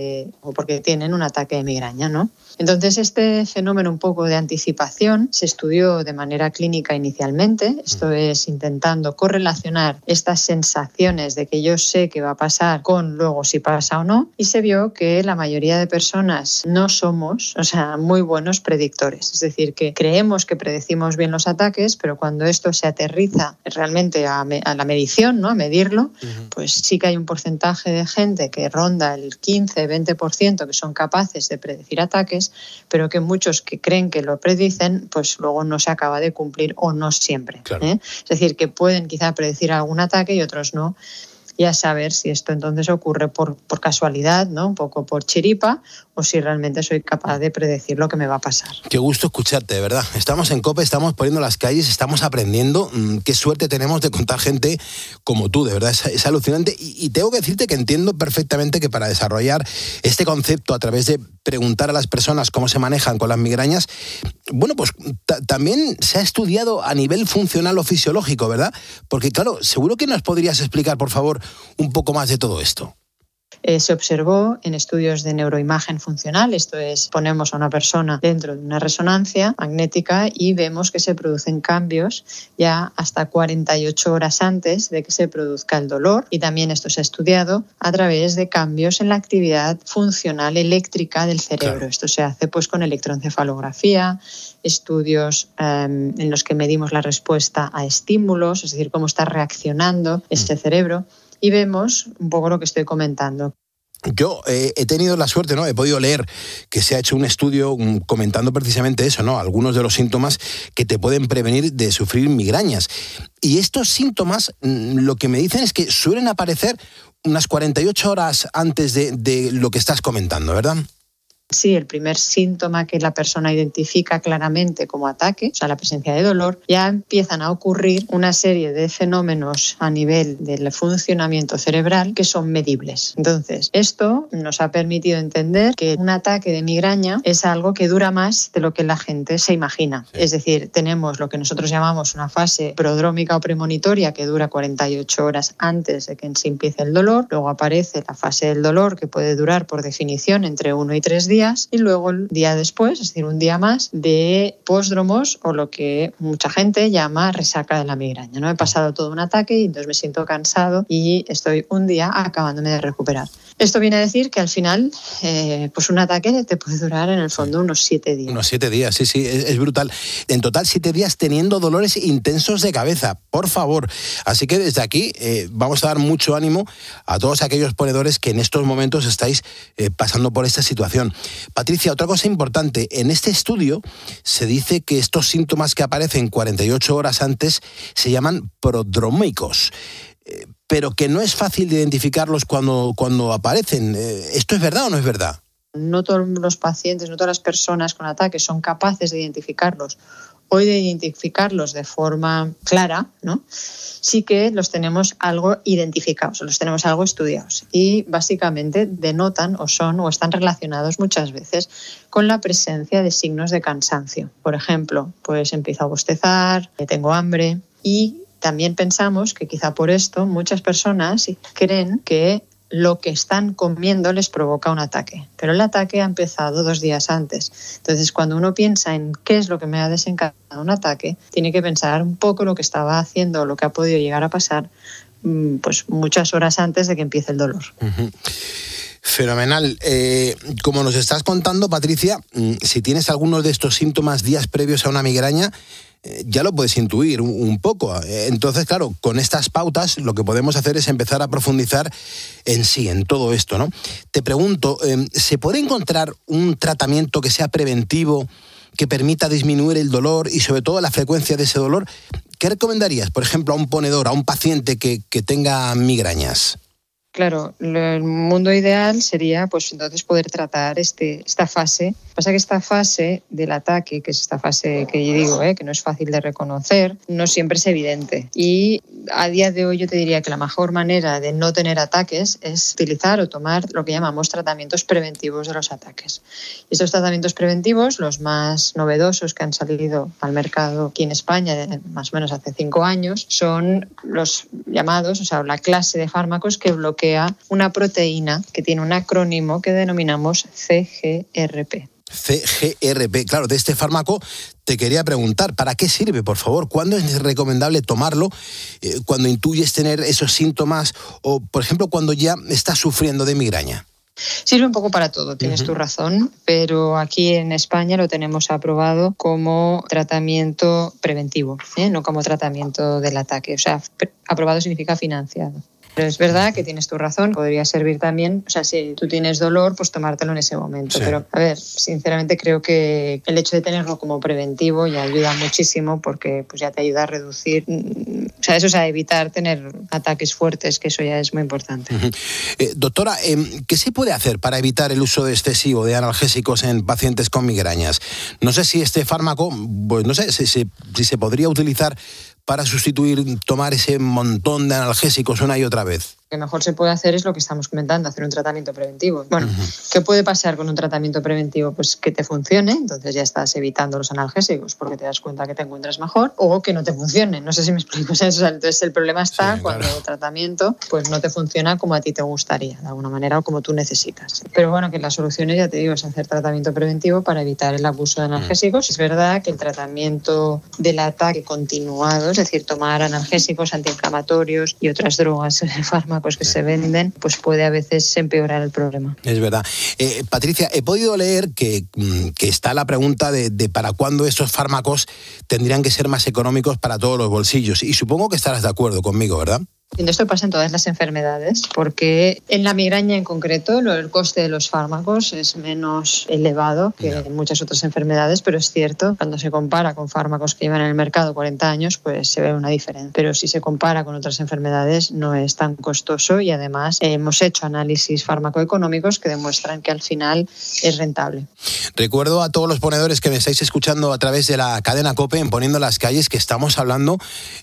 Speaker 2: tienen un ataque de migraña, ¿no? Entonces, este fenómeno un poco de anticipación se estudió de manera clínica inicialmente, esto es intentando correlacionar estas sensaciones de que yo sé que va a pasar con luego si pasa o no, y se vio que la mayoría de personas no somos, muy buenos predictores, es decir, que creemos que predecimos bien los ataques, pero cuando esto se aterriza realmente a la medición, ¿no? A medirlo, pues sí que hay un porcentaje de gente que ronda el 15-20% que son capaces de predecir ataques, pero que muchos que creen que lo predicen, pues luego no se acaba de cumplir o no siempre. Claro. Es decir, que pueden quizá predecir algún ataque y otros no. Y a saber si esto entonces ocurre por casualidad, ¿no? Un poco por chiripa, o si realmente soy capaz de predecir lo que me va a pasar.
Speaker 9: Qué gusto escucharte, de verdad. Estamos en COPE, estamos poniendo las calles, estamos aprendiendo. Qué suerte tenemos de contar gente como tú, de verdad, es alucinante. Y tengo que decirte que entiendo perfectamente que para desarrollar este concepto a través de preguntar a las personas cómo se manejan con las migrañas, bueno, pues también se ha estudiado a nivel funcional o fisiológico, ¿verdad? Porque claro, seguro que nos podrías explicar, por favor, un poco más de todo esto.
Speaker 2: Se observó en estudios de neuroimagen funcional, esto es, ponemos a una persona dentro de una resonancia magnética y vemos que se producen cambios ya hasta 48 horas antes de que se produzca el dolor, y también esto se ha estudiado a través de cambios en la actividad funcional eléctrica del cerebro. Claro. Esto se hace pues con electroencefalografía, estudios en los que medimos la respuesta a estímulos, es decir, cómo está reaccionando este cerebro. Y vemos un poco lo que estoy comentando.
Speaker 9: Yo he tenido la suerte, ¿no? He podido leer que se ha hecho un estudio comentando precisamente eso, ¿no? Algunos de los síntomas que te pueden prevenir de sufrir migrañas. Y estos síntomas, lo que me dicen es que suelen aparecer unas 48 horas antes de lo que estás comentando, ¿verdad?
Speaker 2: Sí, el primer síntoma que la persona identifica claramente como ataque, o sea, la presencia de dolor, ya empiezan a ocurrir una serie de fenómenos a nivel del funcionamiento cerebral que son medibles. Entonces, esto nos ha permitido entender que un ataque de migraña es algo que dura más de lo que la gente se imagina. Es decir, tenemos lo que nosotros llamamos una fase prodrómica o premonitoria que dura 48 horas antes de que se empiece el dolor. Luego aparece la fase del dolor que puede durar por definición entre 1 y 3 días. Y luego el día después, es decir, un día más de pósdromos o lo que mucha gente llama resaca de la migraña, ¿no? He pasado todo un ataque y entonces me siento cansado y estoy un día acabándome de recuperar. Esto viene a decir que al final, pues un ataque te puede durar en el fondo unos 7 días.
Speaker 9: Unos 7 días, sí, es brutal. En total 7 días teniendo dolores intensos de cabeza, por favor. Así que desde aquí vamos a dar mucho ánimo a todos aquellos ponedores que en estos momentos estáis pasando por esta situación. Patricia, otra cosa importante, en este estudio se dice que estos síntomas que aparecen 48 horas antes se llaman prodrómicos, pero que no es fácil de identificarlos cuando aparecen. ¿Esto es verdad o no es verdad?
Speaker 2: No todos los pacientes, no todas las personas con ataques son capaces de identificarlos o de identificarlos de forma clara, ¿no? Sí que los tenemos algo identificados, los tenemos algo estudiados y básicamente denotan o están relacionados muchas veces con la presencia de signos de cansancio. Por ejemplo, pues empiezo a bostezar, tengo hambre y también pensamos que quizá por esto muchas personas creen que lo que están comiendo les provoca un ataque, pero el ataque ha empezado 2 días antes. Entonces, cuando uno piensa en qué es lo que me ha desencadenado un ataque, tiene que pensar un poco lo que estaba haciendo o lo que ha podido llegar a pasar pues muchas horas antes de que empiece el dolor.
Speaker 9: Uh-huh. Fenomenal. Como nos estás contando, Patricia, si tienes algunos de estos síntomas días previos a una migraña, ya lo puedes intuir un poco. Entonces, claro, con estas pautas lo que podemos hacer es empezar a profundizar en todo esto, ¿no? Te pregunto, ¿se puede encontrar un tratamiento que sea preventivo, que permita disminuir el dolor y sobre todo la frecuencia de ese dolor? ¿Qué recomendarías, por ejemplo, a un ponedor, a un paciente que tenga migrañas?
Speaker 2: Claro, el mundo ideal sería pues entonces poder tratar esta fase. Pasa que esta fase del ataque, que es esta fase que yo digo, que no es fácil de reconocer, no siempre es evidente. Y a día de hoy yo te diría que la mejor manera de no tener ataques es utilizar o tomar lo que llamamos tratamientos preventivos de los ataques. Y estos tratamientos preventivos, los más novedosos que han salido al mercado aquí en España más o menos hace 5 años, son los llamados, o sea, la clase de fármacos que bloquea una proteína que tiene un acrónimo que denominamos CGRP.
Speaker 9: CGRP, claro, de este fármaco te quería preguntar, ¿para qué sirve, por favor? ¿Cuándo es recomendable tomarlo? ¿Cuando intuyes tener esos síntomas o, por ejemplo, cuando ya estás sufriendo de migraña?
Speaker 2: Sirve un poco para todo, tienes tu razón, pero aquí en España lo tenemos aprobado como tratamiento preventivo, no como tratamiento del ataque. O sea, aprobado significa financiado. Pero es verdad que tienes tu razón, podría servir también, o sea, si tú tienes dolor, pues tomártelo en ese momento. Sí. Pero, a ver, sinceramente creo que el hecho de tenerlo como preventivo ya ayuda muchísimo porque pues ya te ayuda a reducir, a evitar tener ataques fuertes, que eso ya es muy importante.
Speaker 9: Doctora, ¿qué se puede hacer para evitar el uso excesivo de analgésicos en pacientes con migrañas? No sé si este fármaco, pues no sé si se podría utilizar para tomar ese montón de analgésicos una y otra vez.
Speaker 2: Lo que mejor se puede hacer es lo que estamos comentando, hacer un tratamiento preventivo. Bueno, ¿qué puede pasar con un tratamiento preventivo? Pues que te funcione, entonces ya estás evitando los analgésicos porque te das cuenta que te encuentras mejor, o que no te funcione. No sé si me explico. Entonces el problema está cuando el tratamiento pues no te funciona como a ti te gustaría, de alguna manera, o como tú necesitas. Pero bueno, que las soluciones, ya te digo, es hacer tratamiento preventivo para evitar el abuso de analgésicos. Es verdad que el tratamiento del ataque continuado, es decir, tomar analgésicos, antiinflamatorios y otras drogas, fármacos que se venden, pues puede a veces empeorar el problema.
Speaker 9: Es verdad. Patricia, he podido leer que está la pregunta de para cuándo esos fármacos tendrían que ser más económicos para todos los bolsillos. Y supongo que estarás de acuerdo conmigo, ¿verdad?
Speaker 2: Esto pasa en todas las enfermedades, porque en la migraña en concreto el coste de los fármacos es menos elevado que en muchas otras enfermedades, pero es cierto, cuando se compara con fármacos que llevan en el mercado 40 años, pues se ve una diferencia. Pero si se compara con otras enfermedades no es tan costoso y además hemos hecho análisis farmacoeconómicos que demuestran que al final es rentable.
Speaker 9: Recuerdo a todos los ponedores que me estáis escuchando a través de la cadena COPE en Poniendo las Calles que estamos hablando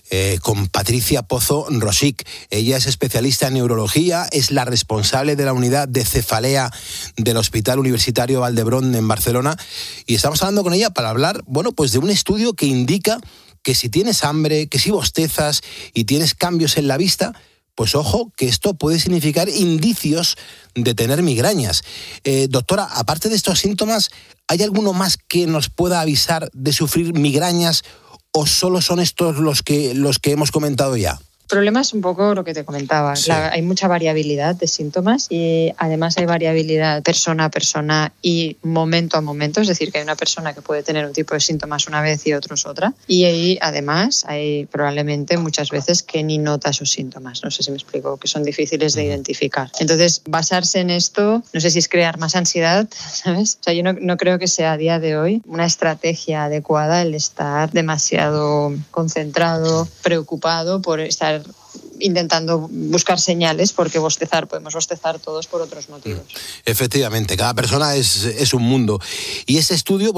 Speaker 9: con Patricia Pozo Rosic. Ella es especialista en neurología, es la responsable de la unidad de cefalea del Hospital Universitario Vall d'Hebron en Barcelona y estamos hablando con ella para hablar, pues de un estudio que indica que si tienes hambre, que si bostezas y tienes cambios en la vista, pues ojo, que esto puede significar indicios de tener migrañas. Doctora, aparte de estos síntomas, ¿hay alguno más que nos pueda avisar de sufrir migrañas o solo son estos los que hemos comentado ya?
Speaker 2: El problema es un poco lo que te comentaba.
Speaker 9: Sí.
Speaker 2: Hay mucha variabilidad de síntomas y además hay variabilidad persona a persona y momento a momento. Es decir, que hay una persona que puede tener un tipo de síntomas una vez y otros otra. Y ahí además hay probablemente muchas veces que ni nota esos síntomas. No sé si me explico, que son difíciles de identificar. Entonces, basarse en esto, no sé si es crear más ansiedad, ¿sabes? O sea, yo no creo que sea a día de hoy una estrategia adecuada el estar demasiado concentrado, preocupado por estar intentando buscar señales, porque podemos bostezar todos por otros motivos.
Speaker 9: Efectivamente, cada persona es un mundo. Y este estudio,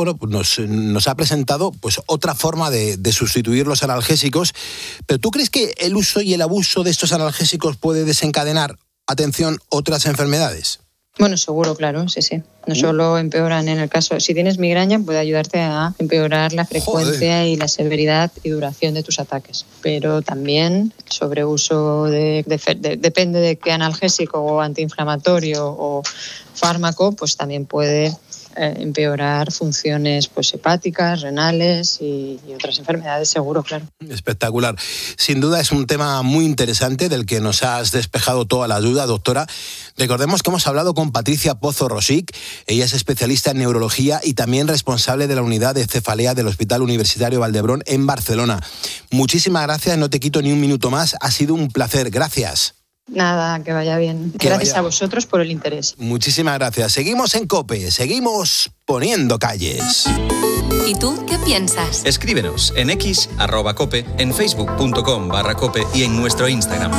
Speaker 9: nos ha presentado otra forma de sustituir los analgésicos. Pero ¿tú crees que el uso y el abuso de estos analgésicos puede desencadenar, atención, otras enfermedades?
Speaker 2: Bueno, seguro, claro, sí. No solo empeoran en el caso, si tienes migraña, puede ayudarte a empeorar la frecuencia y la severidad y duración de tus ataques. Pero también el sobreuso depende de qué analgésico o antiinflamatorio o fármaco, pues también puede empeorar funciones hepáticas, renales y otras enfermedades, seguro, claro.
Speaker 9: Espectacular. Sin duda es un tema muy interesante del que nos has despejado toda la duda, doctora. Recordemos que hemos hablado con Patricia Pozo Rosic. Ella es especialista en neurología y también responsable de la unidad de cefalea del Hospital Universitario Vall d'Hebron en Barcelona. Muchísimas gracias, no te quito ni un minuto más. Ha sido un placer. Gracias.
Speaker 2: Nada, que vaya bien. Gracias a vosotros por el interés.
Speaker 9: Muchísimas gracias. Seguimos en COPE, seguimos poniendo calles.
Speaker 6: ¿Y tú qué piensas?
Speaker 5: Escríbenos en X, @cope, en facebook.com/cope y en nuestro Instagram.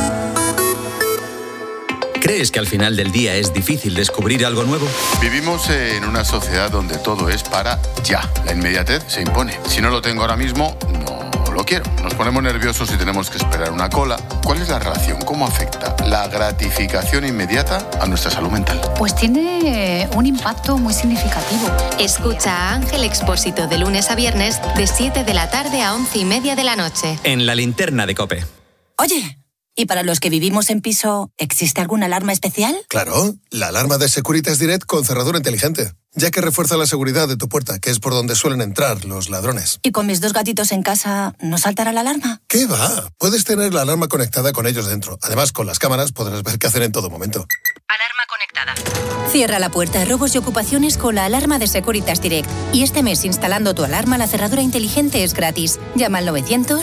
Speaker 5: ¿Crees que al final del día es difícil descubrir algo nuevo?
Speaker 3: Vivimos en una sociedad donde todo es para ya. La inmediatez se impone. Si no lo tengo ahora mismo, no lo quiero. Nos ponemos nerviosos y tenemos que esperar una cola. ¿Cuál es la relación? ¿Cómo afecta la gratificación inmediata a nuestra salud mental?
Speaker 22: Pues tiene un impacto muy significativo.
Speaker 6: Escucha a Ángel Expósito de lunes a viernes de 7 de la tarde a 11:30 de la noche.
Speaker 5: En la linterna de COPE.
Speaker 22: Oye, ¿y para los que vivimos en piso, existe alguna alarma especial?
Speaker 23: Claro, la alarma de Securitas Direct con cerradura inteligente, ya que refuerza la seguridad de tu puerta, que es por donde suelen entrar los ladrones.
Speaker 22: ¿Y con mis 2 gatitos en casa, no saltará la alarma?
Speaker 23: ¿Qué va? Puedes tener la alarma conectada con ellos dentro. Además, con las cámaras podrás ver qué hacen en todo momento.
Speaker 22: Alarma conectada. Cierra la puerta a robos y ocupaciones con la alarma de Securitas Direct. Y este mes, instalando tu alarma, la cerradura inteligente es gratis. Llama al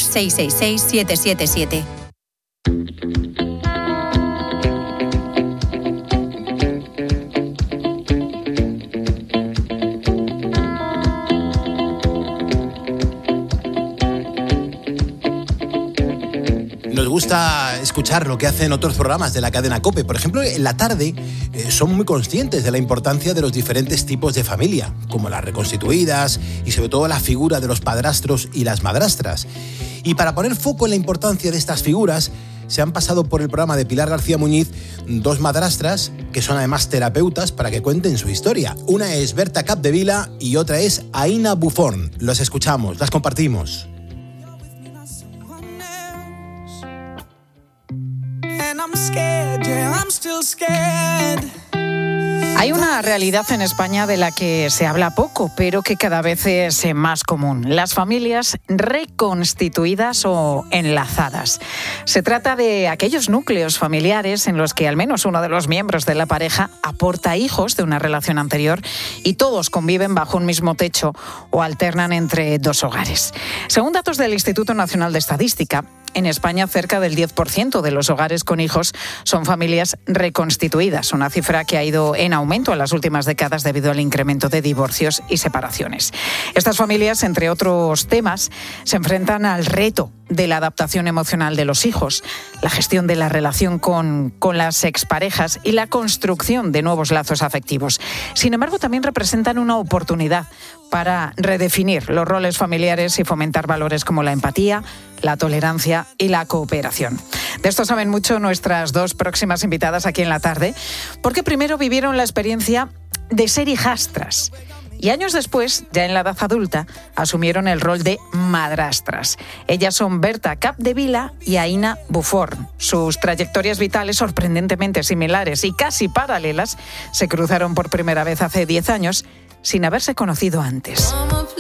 Speaker 22: 900-666-777.
Speaker 9: Nos gusta escuchar lo que hacen otros programas de la cadena COPE. Por ejemplo, en la tarde son muy conscientes de la importancia de los diferentes tipos de familia, como las reconstituidas y sobre todo la figura de los padrastros y las madrastras. Y para poner foco en la importancia de estas figuras, se han pasado por el programa de Pilar García Muñiz 2 madrastras que son además terapeutas para que cuenten su historia. Una es Berta Capdevila y otra es Aina Buffon. Los escuchamos, las compartimos.
Speaker 24: Hay una realidad en España de la que se habla poco, pero que cada vez es más común. Las familias reconstituidas o enlazadas. Se trata de aquellos núcleos familiares en los que al menos uno de los miembros de la pareja aporta hijos de una relación anterior y todos conviven bajo un mismo techo o alternan entre 2 hogares. Según datos del Instituto Nacional de Estadística, en España cerca del 10% de los hogares con hijos son familias reconstituidas, una cifra que ha ido en aumento en las últimas décadas debido al incremento de divorcios y separaciones. Estas familias, entre otros temas, se enfrentan al reto de la adaptación emocional de los hijos, la gestión de la relación con las exparejas y la construcción de nuevos lazos afectivos. Sin embargo, también representan una oportunidad para redefinir los roles familiares y fomentar valores como la empatía, la tolerancia y la cooperación. De esto saben mucho nuestras dos próximas invitadas aquí en la tarde, porque primero vivieron la experiencia de ser hijastras. Y años después, ya en la edad adulta, asumieron el rol de madrastras. Ellas son Berta Capdevila y Aina Buforn. Sus trayectorias vitales, sorprendentemente similares y casi paralelas, se cruzaron por primera vez hace 10 años, sin haberse conocido antes.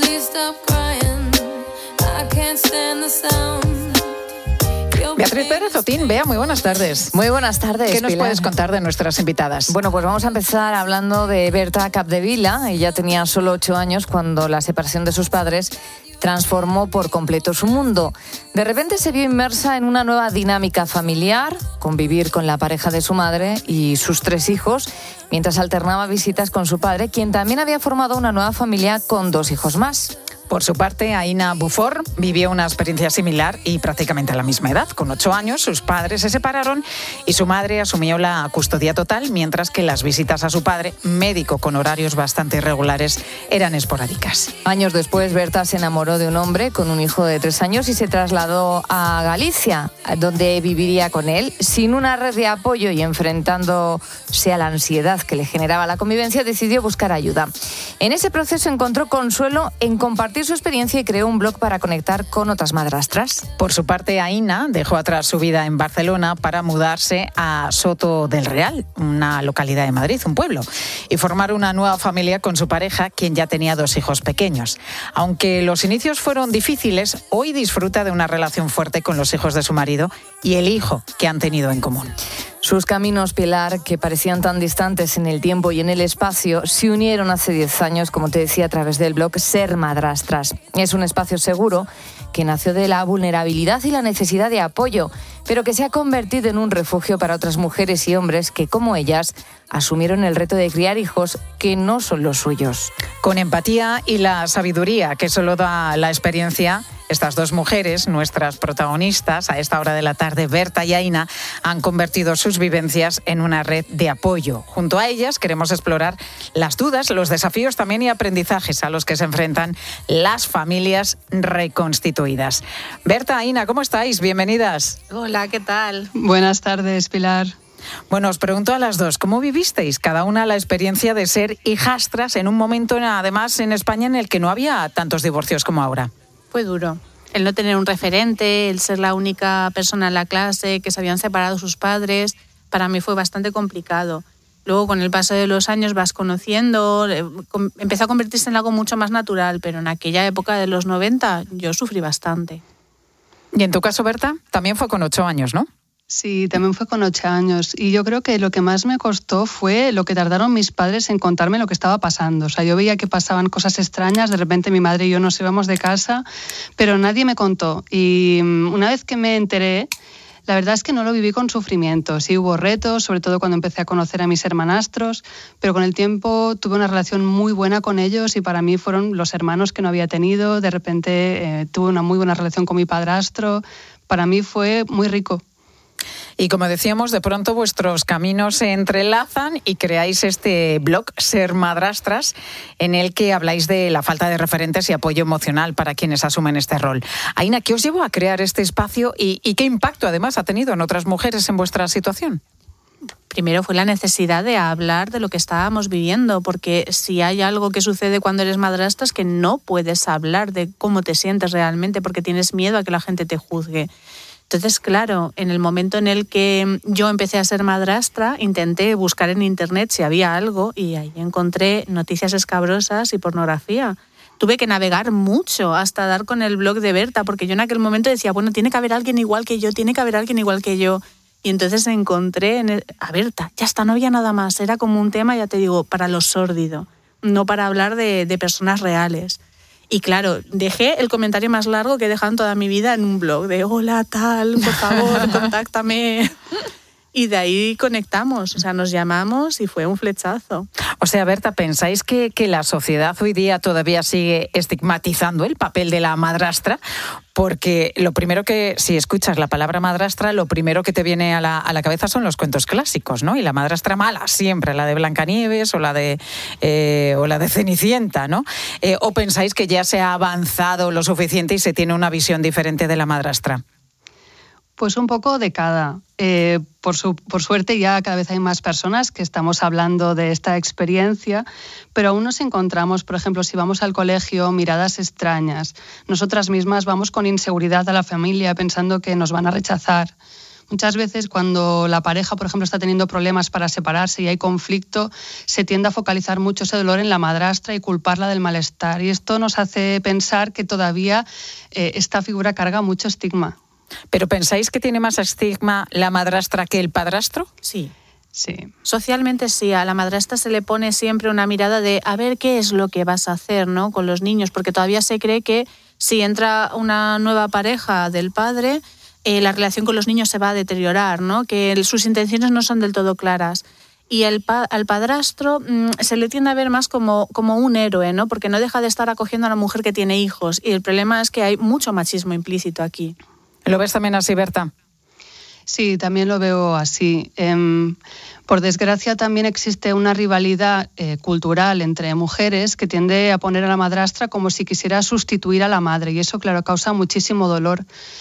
Speaker 24: Beatriz Pérez Otín, Bea, muy buenas tardes.
Speaker 12: Muy buenas tardes,
Speaker 24: ¿Qué nos
Speaker 12: Pilar?
Speaker 24: puedes contar de nuestras invitadas?
Speaker 12: Bueno, pues vamos a empezar hablando de Berta Capdevila. Ella tenía solo 8 años cuando la separación de sus padres transformó por completo su mundo. De repente se vio inmersa en una nueva dinámica familiar, convivir con la pareja de su madre y sus 3 hijos, mientras alternaba visitas con su padre, quien también había formado una nueva familia con 2 hijos más.
Speaker 24: Por su parte, Aina Buforn vivió una experiencia similar y prácticamente a la misma edad. Con 8 años, sus padres se separaron y su madre asumió la custodia total, mientras que las visitas a su padre, médico con horarios bastante irregulares, eran esporádicas.
Speaker 12: Años después, Berta se enamoró de un hombre con un hijo de 3 años y se trasladó a Galicia, donde viviría con él. Sin una red de apoyo y enfrentándose a la ansiedad que le generaba la convivencia, decidió buscar ayuda. En ese proceso encontró consuelo en compartir su experiencia y creó un blog para conectar con otras madrastras.
Speaker 24: Por su parte, Aina dejó atrás su vida en Barcelona para mudarse a Soto del Real, una localidad de Madrid, un pueblo, y formar una nueva familia con su pareja, quien ya tenía 2 hijos pequeños. Aunque los inicios fueron difíciles, hoy disfruta de una relación fuerte con los hijos de su marido y el hijo que han tenido en común.
Speaker 12: Sus caminos, Pilar, que parecían tan distantes en el tiempo y en el espacio, se unieron hace 10 años, como te decía, a través del blog Ser Madrastras. Es un espacio seguro que nació de la vulnerabilidad y la necesidad de apoyo, pero que se ha convertido en un refugio para otras mujeres y hombres que, como ellas, asumieron el reto de criar hijos que no son los suyos.
Speaker 24: Con empatía y la sabiduría que solo da la experiencia, estas 2 mujeres, nuestras protagonistas a esta hora de la tarde, Berta y Aina, han convertido sus vivencias en una red de apoyo. Junto a ellas queremos explorar las dudas, los desafíos también y aprendizajes a los que se enfrentan las familias reconstituidas. Berta, Aina, ¿cómo estáis? Bienvenidas.
Speaker 1: Hola, ¿qué tal?
Speaker 4: Buenas tardes, Pilar.
Speaker 24: Bueno, os pregunto a las 2, ¿cómo vivisteis cada una la experiencia de ser hijastras en un momento, además, en España en el que no había tantos divorcios como ahora?
Speaker 1: Fue duro. El no tener un referente, el ser la única persona en la clase que se habían separado sus padres, para mí fue bastante complicado. Luego, con el paso de los años, vas conociendo, empezó a convertirse en algo mucho más natural, pero en aquella época de los 90 yo sufrí bastante.
Speaker 24: Y en tu caso, Berta, también fue con 8 años, ¿no?
Speaker 4: Sí, también fue con 8 años. Y yo creo que lo que más me costó fue lo que tardaron mis padres en contarme lo que estaba pasando. O sea, yo veía que pasaban cosas extrañas, de repente mi madre y yo nos íbamos de casa, pero nadie me contó. Y una vez que me enteré, la verdad es que no lo viví con sufrimiento. Sí hubo retos, sobre todo cuando empecé a conocer a mis hermanastros, pero con el tiempo tuve una relación muy buena con ellos y para mí fueron los hermanos que no había tenido. De repente tuve una muy buena relación con mi padrastro. Para mí fue muy rico.
Speaker 24: Y como decíamos, de pronto vuestros caminos se entrelazan y creáis este blog Ser Madrastras, en el que habláis de la falta de referentes y apoyo emocional para quienes asumen este rol. Aina, ¿qué os llevó a crear este espacio y qué impacto además ha tenido en otras mujeres en vuestra situación?
Speaker 1: Primero fue la necesidad de hablar de lo que estábamos viviendo, porque si hay algo que sucede cuando eres madrastra es que no puedes hablar de cómo te sientes realmente porque tienes miedo a que la gente te juzgue. Entonces, claro, en el momento en el que yo empecé a ser madrastra, intenté buscar en internet si había algo y ahí encontré noticias escabrosas y pornografía. Tuve que navegar mucho hasta dar con el blog de Berta, porque yo en aquel momento decía, bueno, tiene que haber alguien igual que yo, tiene que haber alguien igual que yo. Y entonces encontré a Berta, ya está, no había nada más. Era como un tema, ya te digo, para lo sórdido, no para hablar de personas reales. Y claro, dejé el comentario más largo que he dejado en toda mi vida en un blog de hola tal, por favor, contáctame. Y de ahí conectamos, o sea, nos llamamos y fue un flechazo.
Speaker 24: O sea, Berta, ¿pensáis que la sociedad hoy día todavía sigue estigmatizando el papel de la madrastra? Porque lo primero que, si escuchas la palabra madrastra, lo primero que te viene a la cabeza son los cuentos clásicos, ¿no? Y la madrastra mala, siempre, la de Blancanieves o la de Cenicienta, ¿no? ¿O pensáis que ya se ha avanzado lo suficiente y se tiene una visión diferente de la madrastra?
Speaker 4: Pues un poco de cada. Por suerte ya cada vez hay más personas que estamos hablando de esta experiencia, pero aún nos encontramos, por ejemplo, si vamos al colegio, miradas extrañas. Nosotras mismas vamos con inseguridad a la familia pensando que nos van a rechazar. Muchas veces cuando la pareja, por ejemplo, está teniendo problemas para separarse y hay conflicto, se tiende a focalizar mucho ese dolor en la madrastra y culparla del malestar. Y esto nos hace pensar que todavía esta figura carga mucho estigma.
Speaker 24: ¿Pero pensáis que tiene más estigma la madrastra que el padrastro?
Speaker 1: Sí.
Speaker 4: Sí.
Speaker 1: Socialmente sí, a la madrastra se le pone siempre una mirada de a ver qué es lo que vas a hacer, ¿no?, con los niños, porque todavía se cree que si entra una nueva pareja del padre, la relación con los niños se va a deteriorar, ¿no?, que sus intenciones no son del todo claras. Y al padrastro se le tiende a ver más como un héroe, ¿no?, porque no deja de estar acogiendo a una mujer que tiene hijos. Y el problema es que hay mucho machismo implícito aquí.
Speaker 24: ¿Lo ves también así, Berta?
Speaker 4: Sí, también lo veo así. Por desgracia también existe una rivalidad cultural entre mujeres que tiende a poner a la madrastra como si quisiera sustituir a la madre y eso, claro, causa muchísimo dolor.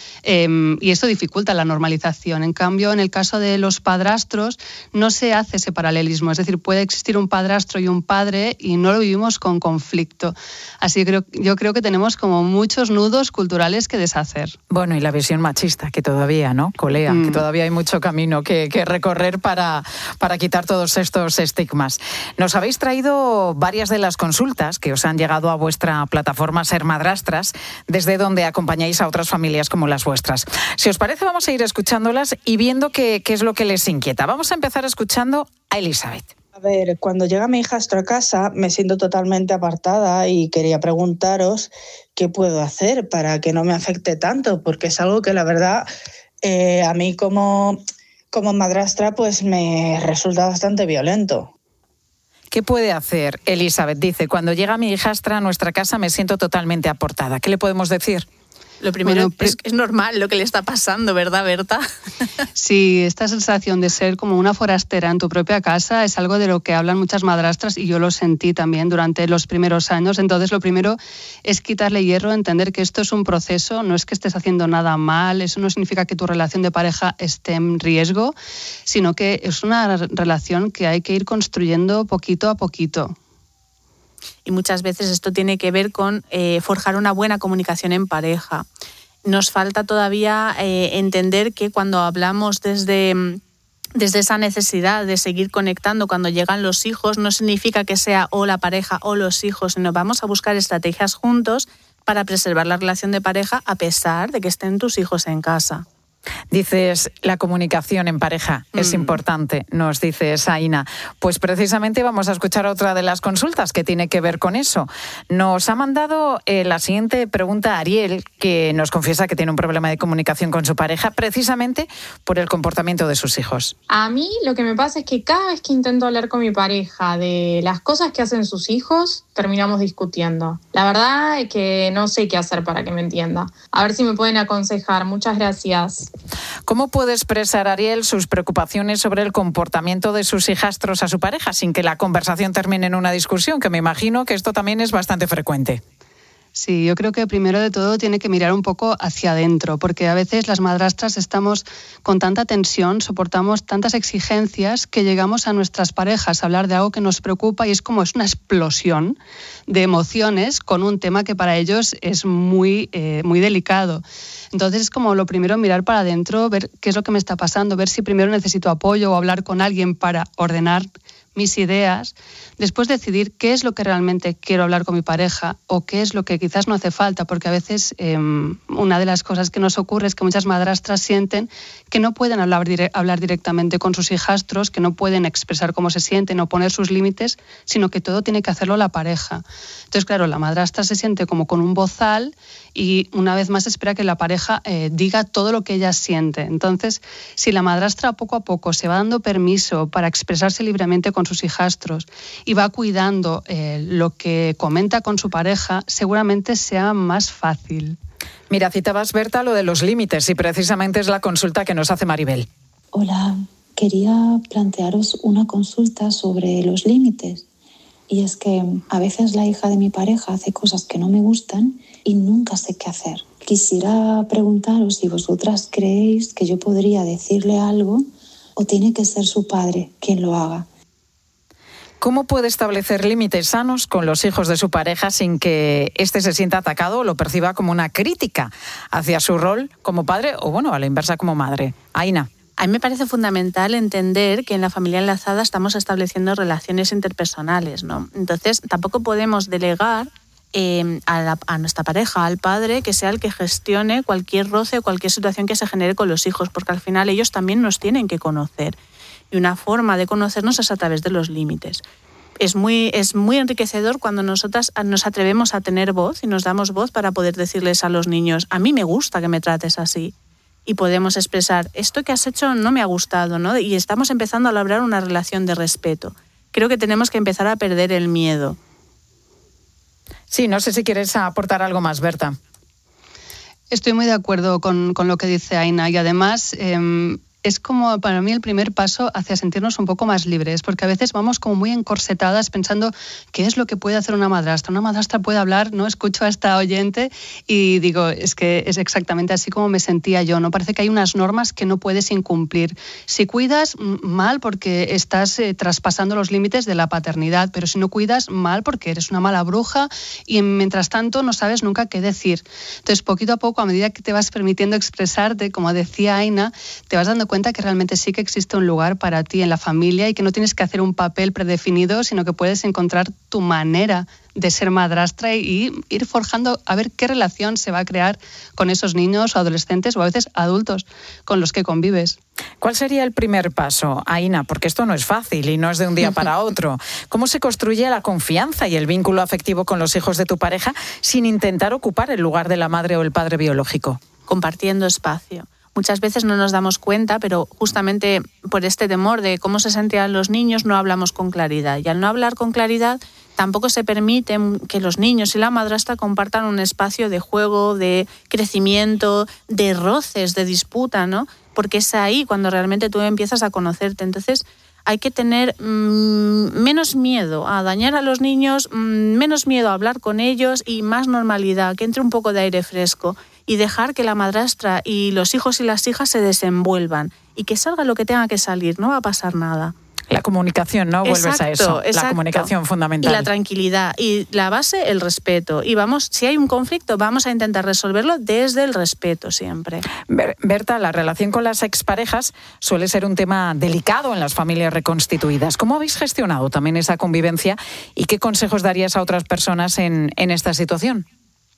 Speaker 4: Y esto dificulta la normalización. En cambio, en el caso de los padrastros no se hace ese paralelismo. Es decir, puede existir un padrastro y un padre y no lo vivimos con conflicto. Así que yo creo que tenemos como muchos nudos culturales que deshacer.
Speaker 24: Bueno, y la visión machista, que todavía, ¿no?, colea, que todavía hay mucho camino que recorrer para quitar todos estos estigmas. Nos habéis traído varias de las consultas que os han llegado a vuestra plataforma Ser Madrastras, desde donde acompañáis a otras familias como las vuestras. Si os parece, vamos a ir escuchándolas y viendo qué es lo que les inquieta. Vamos a empezar escuchando a Elizabeth.
Speaker 7: A ver, cuando llega mi hijastro a casa me siento totalmente apartada y quería preguntaros qué puedo hacer para que no me afecte tanto, porque es algo que la verdad a mí como madrastra pues me resulta bastante violento.
Speaker 24: ¿Qué puede hacer? Elizabeth dice, cuando llega mi hijastra a nuestra casa me siento totalmente aportada. ¿Qué le podemos decir?
Speaker 1: Lo primero es normal lo que le está pasando, ¿verdad, Berta?
Speaker 4: Sí, esta sensación de ser como una forastera en tu propia casa es algo de lo que hablan muchas madrastras y yo lo sentí también durante los primeros años. Entonces, lo primero es quitarle hierro, entender que esto es un proceso, no es que estés haciendo nada mal, eso no significa que tu relación de pareja esté en riesgo, sino que es una relación que hay que ir construyendo poquito a poquito.
Speaker 1: Y muchas veces esto tiene que ver con forjar una buena comunicación en pareja. Nos falta todavía entender que cuando hablamos desde esa necesidad de seguir conectando cuando llegan los hijos, no significa que sea o la pareja o los hijos, sino vamos a buscar estrategias juntos para preservar la relación de pareja a pesar de que estén tus hijos en casa.
Speaker 24: Dices, la comunicación en pareja es importante, nos dice Saina. Pues precisamente vamos a escuchar otra de las consultas que tiene que ver con eso. Nos ha mandado la siguiente pregunta Ariel, que nos confiesa que tiene un problema de comunicación con su pareja precisamente por el comportamiento de sus hijos.
Speaker 8: A mí lo que me pasa es que cada vez que intento hablar con mi pareja de las cosas que hacen sus hijos, terminamos discutiendo. La verdad es que no sé qué hacer para que me entienda. A ver si me pueden aconsejar. Muchas gracias.
Speaker 24: ¿Cómo puede expresar Ariel sus preocupaciones sobre el comportamiento de sus hijastros a su pareja sin que la conversación termine en una discusión? Que me imagino que esto también es bastante frecuente.
Speaker 4: Sí, yo creo que primero de todo tiene que mirar un poco hacia adentro, porque a veces las madrastras estamos con tanta tensión, soportamos tantas exigencias que llegamos a nuestras parejas a hablar de algo que nos preocupa y es como una explosión de emociones con un tema que para ellos es muy delicado. Entonces es como lo primero mirar para adentro, ver qué es lo que me está pasando, ver si primero necesito apoyo o hablar con alguien para ordenar mis ideas, después decidir qué es lo que realmente quiero hablar con mi pareja o qué es lo que quizás no hace falta, porque a veces una de las cosas que nos ocurre es que muchas madrastras sienten que no pueden hablar directamente con sus hijastros, que no pueden expresar cómo se sienten o poner sus límites, sino que todo tiene que hacerlo la pareja. Entonces, claro, la madrastra se siente como con un bozal y una vez más espera que la pareja diga todo lo que ella siente. Entonces, si la madrastra poco a poco se va dando permiso para expresarse libremente con sus hijastros y va cuidando lo que comenta con su pareja, seguramente sea más fácil.
Speaker 24: Mira, citabas, Berta, lo de los límites y precisamente es la consulta que nos hace Maribel.
Speaker 10: Hola, quería plantearos una consulta sobre los límites. Y es que a veces la hija de mi pareja hace cosas que no me gustan y nunca sé qué hacer. Quisiera preguntaros si vosotras creéis que yo podría decirle algo o tiene que ser su padre quien lo haga.
Speaker 24: ¿Cómo puede establecer límites sanos con los hijos de su pareja sin que éste se sienta atacado o lo perciba como una crítica hacia su rol como padre o, bueno, a la inversa como madre? Aina.
Speaker 1: A mí me parece fundamental entender que en la familia enlazada estamos estableciendo relaciones interpersonales, ¿no? Entonces, tampoco podemos delegar a nuestra pareja, al padre, que sea el que gestione cualquier roce o cualquier situación que se genere con los hijos, porque al final ellos también nos tienen que conocer. Y una forma de conocernos es a través de los límites. Es muy enriquecedor cuando nosotras nos atrevemos a tener voz y nos damos voz para poder decirles a los niños, a mí me gusta que me trates así. Y podemos expresar, esto que has hecho no me ha gustado, ¿no? Y estamos empezando a labrar una relación de respeto. Creo que tenemos que empezar a perder el miedo.
Speaker 24: Sí, no sé si quieres aportar algo más, Berta.
Speaker 4: Estoy muy de acuerdo con lo que dice Aina y además es como para mí el primer paso hacia sentirnos un poco más libres, porque a veces vamos como muy encorsetadas pensando qué es lo que puede hacer una madrastra. Una madrastra puede hablar, ¿no? Escucho a esta oyente y digo, es que es exactamente así como me sentía yo, ¿no? Parece que hay unas normas que no puedes incumplir. Si cuidas, mal porque estás traspasando los límites de la paternidad, pero si no cuidas, mal porque eres una mala bruja y mientras tanto no sabes nunca qué decir. Entonces, poquito a poco, a medida que te vas permitiendo expresarte, como decía Aina, te vas dando cuenta que realmente sí que existe un lugar para ti en la familia y que no tienes que hacer un papel predefinido, sino que puedes encontrar tu manera de ser madrastra y ir forjando a ver qué relación se va a crear con esos niños o adolescentes o a veces adultos con los que convives.
Speaker 24: ¿Cuál sería el primer paso, Aina? Porque esto no es fácil y no es de un día para otro. ¿Cómo se construye la confianza y el vínculo afectivo con los hijos de tu pareja sin intentar ocupar el lugar de la madre o el padre biológico?
Speaker 1: Compartiendo espacio. Muchas veces no nos damos cuenta, pero justamente por este temor de cómo se sentían los niños no hablamos con claridad. Y al no hablar con claridad tampoco se permite que los niños y la madrastra compartan un espacio de juego, de crecimiento, de roces, de disputa, ¿no? Porque es ahí cuando realmente tú empiezas a conocerte. Entonces hay que tener menos miedo a dañar a los niños, menos miedo a hablar con ellos y más normalidad, que entre un poco de aire fresco. Y dejar que la madrastra y los hijos y las hijas se desenvuelvan y que salga lo que tenga que salir, no va a pasar nada.
Speaker 24: La comunicación, ¿no? Vuelves
Speaker 1: exacto,
Speaker 24: a eso.
Speaker 1: Exacto.
Speaker 24: La comunicación fundamental.
Speaker 1: Y la tranquilidad. Y la base, el respeto. Y vamos, si hay un conflicto, vamos a intentar resolverlo desde el respeto siempre.
Speaker 24: Berta, la relación con las exparejas suele ser un tema delicado en las familias reconstituidas. ¿Cómo habéis gestionado también esa convivencia y qué consejos darías a otras personas en esta situación?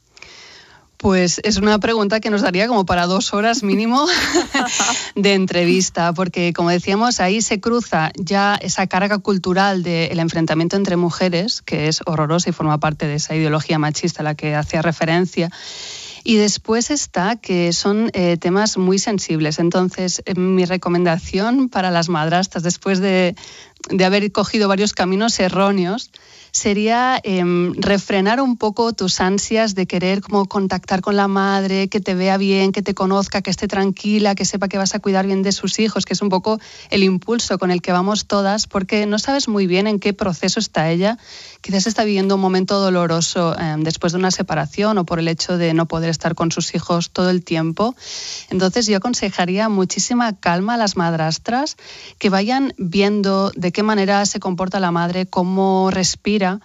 Speaker 4: Pues es una pregunta que nos daría como para 2 horas mínimo de entrevista, porque como decíamos, ahí se cruza ya esa carga cultural del enfrentamiento entre mujeres, que es horrorosa y forma parte de esa ideología machista a la que hacía referencia. Y después está que son temas muy sensibles. Entonces, mi recomendación para las madrastras, después de haber cogido varios caminos erróneos, sería refrenar un poco tus ansias de querer como contactar con la madre, que te vea bien, que te conozca, que esté tranquila, que sepa que vas a cuidar bien de sus hijos, que es un poco el impulso con el que vamos todas, porque no sabes muy bien en qué proceso está ella. Quizás está viviendo un momento doloroso después de una separación o por el hecho de no poder estar con sus hijos todo el tiempo. Entonces yo aconsejaría muchísima calma a las madrastras, que vayan viendo de qué manera se comporta la madre, cómo respira,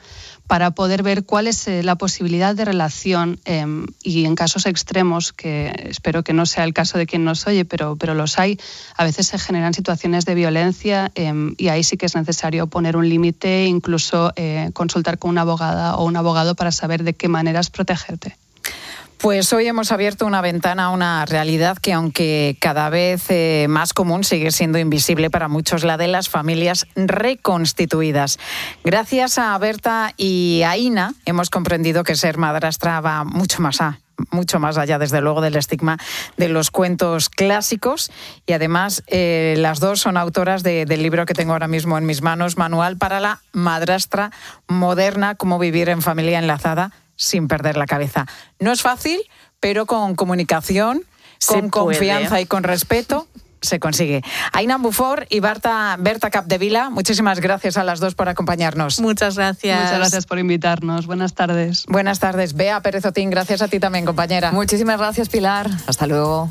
Speaker 4: para poder ver cuál es la posibilidad de relación y en casos extremos, que espero que no sea el caso de quien nos oye, pero los hay, a veces se generan situaciones de violencia y ahí sí que es necesario poner un límite, incluso consultar con una abogada o un abogado para saber de qué maneras protegerte.
Speaker 24: Pues hoy hemos abierto una ventana a una realidad que, aunque cada vez más común, sigue siendo invisible para muchos, la de las familias reconstituidas. Gracias a Berta y a Ina hemos comprendido que ser madrastra va mucho más allá, desde luego, del estigma de los cuentos clásicos, y además las dos son autoras del libro que tengo ahora mismo en mis manos, Manual para la madrastra moderna, cómo vivir en familia enlazada sin perder la cabeza. No es fácil, pero con comunicación, con confianza y con respeto se consigue. Aina Bufor y Berta Capdevila, muchísimas gracias a las dos por acompañarnos.
Speaker 1: Muchas gracias.
Speaker 4: Muchas gracias por invitarnos. Buenas tardes.
Speaker 24: Buenas tardes. Bea Pérez Otín, gracias a ti también, compañera.
Speaker 11: Muchísimas gracias, Pilar. Hasta luego.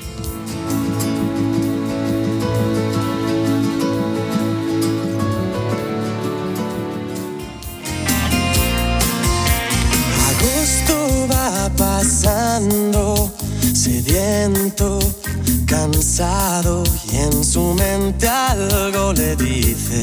Speaker 20: Agosto va pasando, sediento, cansado, y en su mente algo le dice: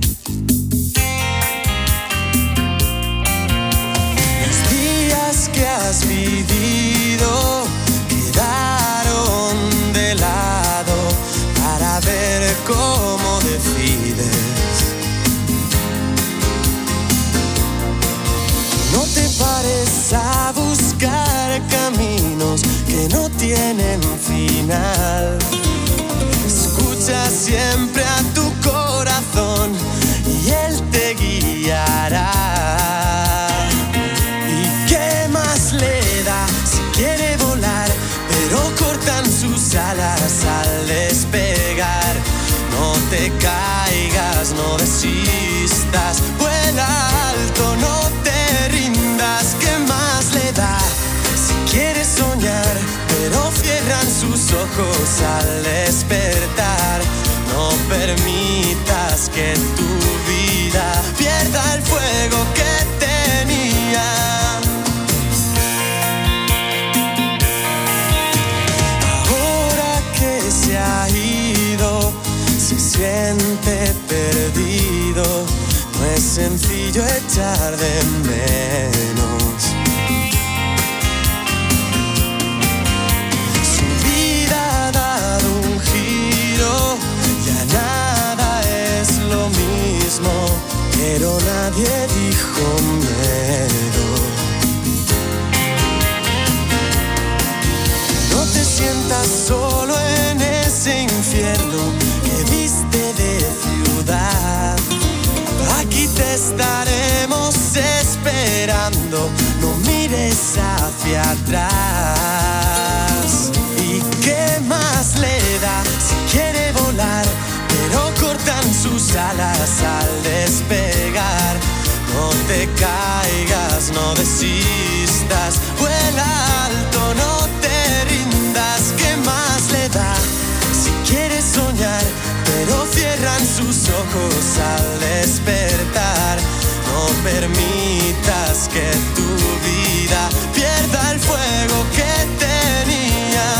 Speaker 20: los días que has vivido quedaron de lado para ver cómo decides. No te pares a buscar caminos que no tienen final. Escucha siempre a tu corazón y él te guiará. ¿Y qué más le da si quiere volar, pero cortan sus alas al despegar? No te caigas, no desistas, vuela alto, no te rindas. ¿Qué más le da si quieres soñar, pero cierran sus ojos al despertar? No permitas que tu vida pierda el fuego que tenía. Ahora que se ha ido, se siente perdido. No es sencillo echar de menos. Su vida ha dado un giro, ya nada es lo mismo, pero nadie dijo miedo. No te sientas solo en ese infierno que viste de ciudad. Aquí te estaremos esperando, no mires hacia atrás. ¿Y qué más le da si quiere volar, pero cortan sus alas al despegar? No te caigas, no desistas, vuela alto, no te rindas. ¿Qué más le da si quieres soñar, pero cierran sus ojos al despertar? No permitas que tu vida pierda el fuego que tenía.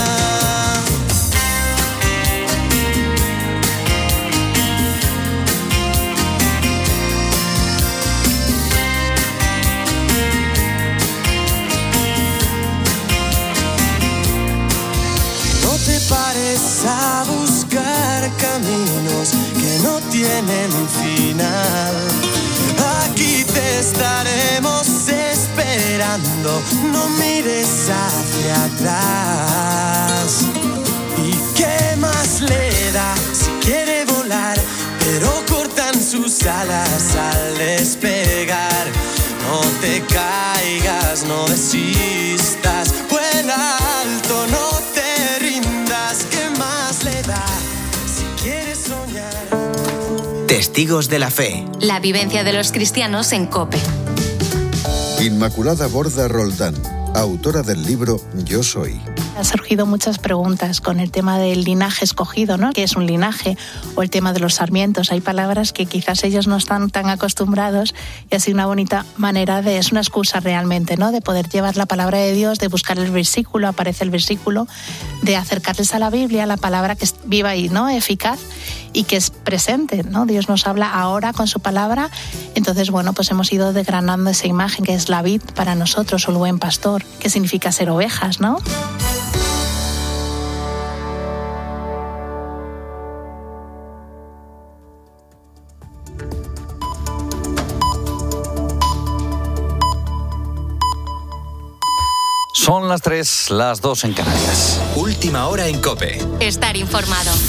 Speaker 20: No te pares a buscar caminos que no tienen final. Aquí te estaremos esperando, no mires hacia atrás. ¿Y qué más le da si quiere volar, pero cortan sus alas al despegar? No te caigas, no desistas, vuela alto, no te rindas. ¿Qué más le da si quieres soñar?
Speaker 14: Testigos de la fe.
Speaker 6: La vivencia de los cristianos en COPE.
Speaker 15: Inmaculada Borda Roldán, autora del libro Yo Soy.
Speaker 1: Han surgido muchas preguntas con el tema del linaje escogido, ¿no? ¿Qué es un linaje? O el tema de los sarmientos. Hay palabras que quizás ellos no están tan acostumbrados y así una bonita manera es una excusa realmente, ¿no? De poder llevar la palabra de Dios, de buscar el versículo, aparece el versículo, de acercarles a la Biblia, la palabra que es viva y, ¿no?, eficaz y que es presente, ¿no? Dios nos habla ahora con su palabra. Entonces, bueno, pues hemos ido desgranando esa imagen que es la vid para nosotros, o el buen pastor, que significa ser ovejas, ¿no?
Speaker 14: Son las 3, las 2 en Canarias.
Speaker 5: Última hora en COPE.
Speaker 6: Estar informado.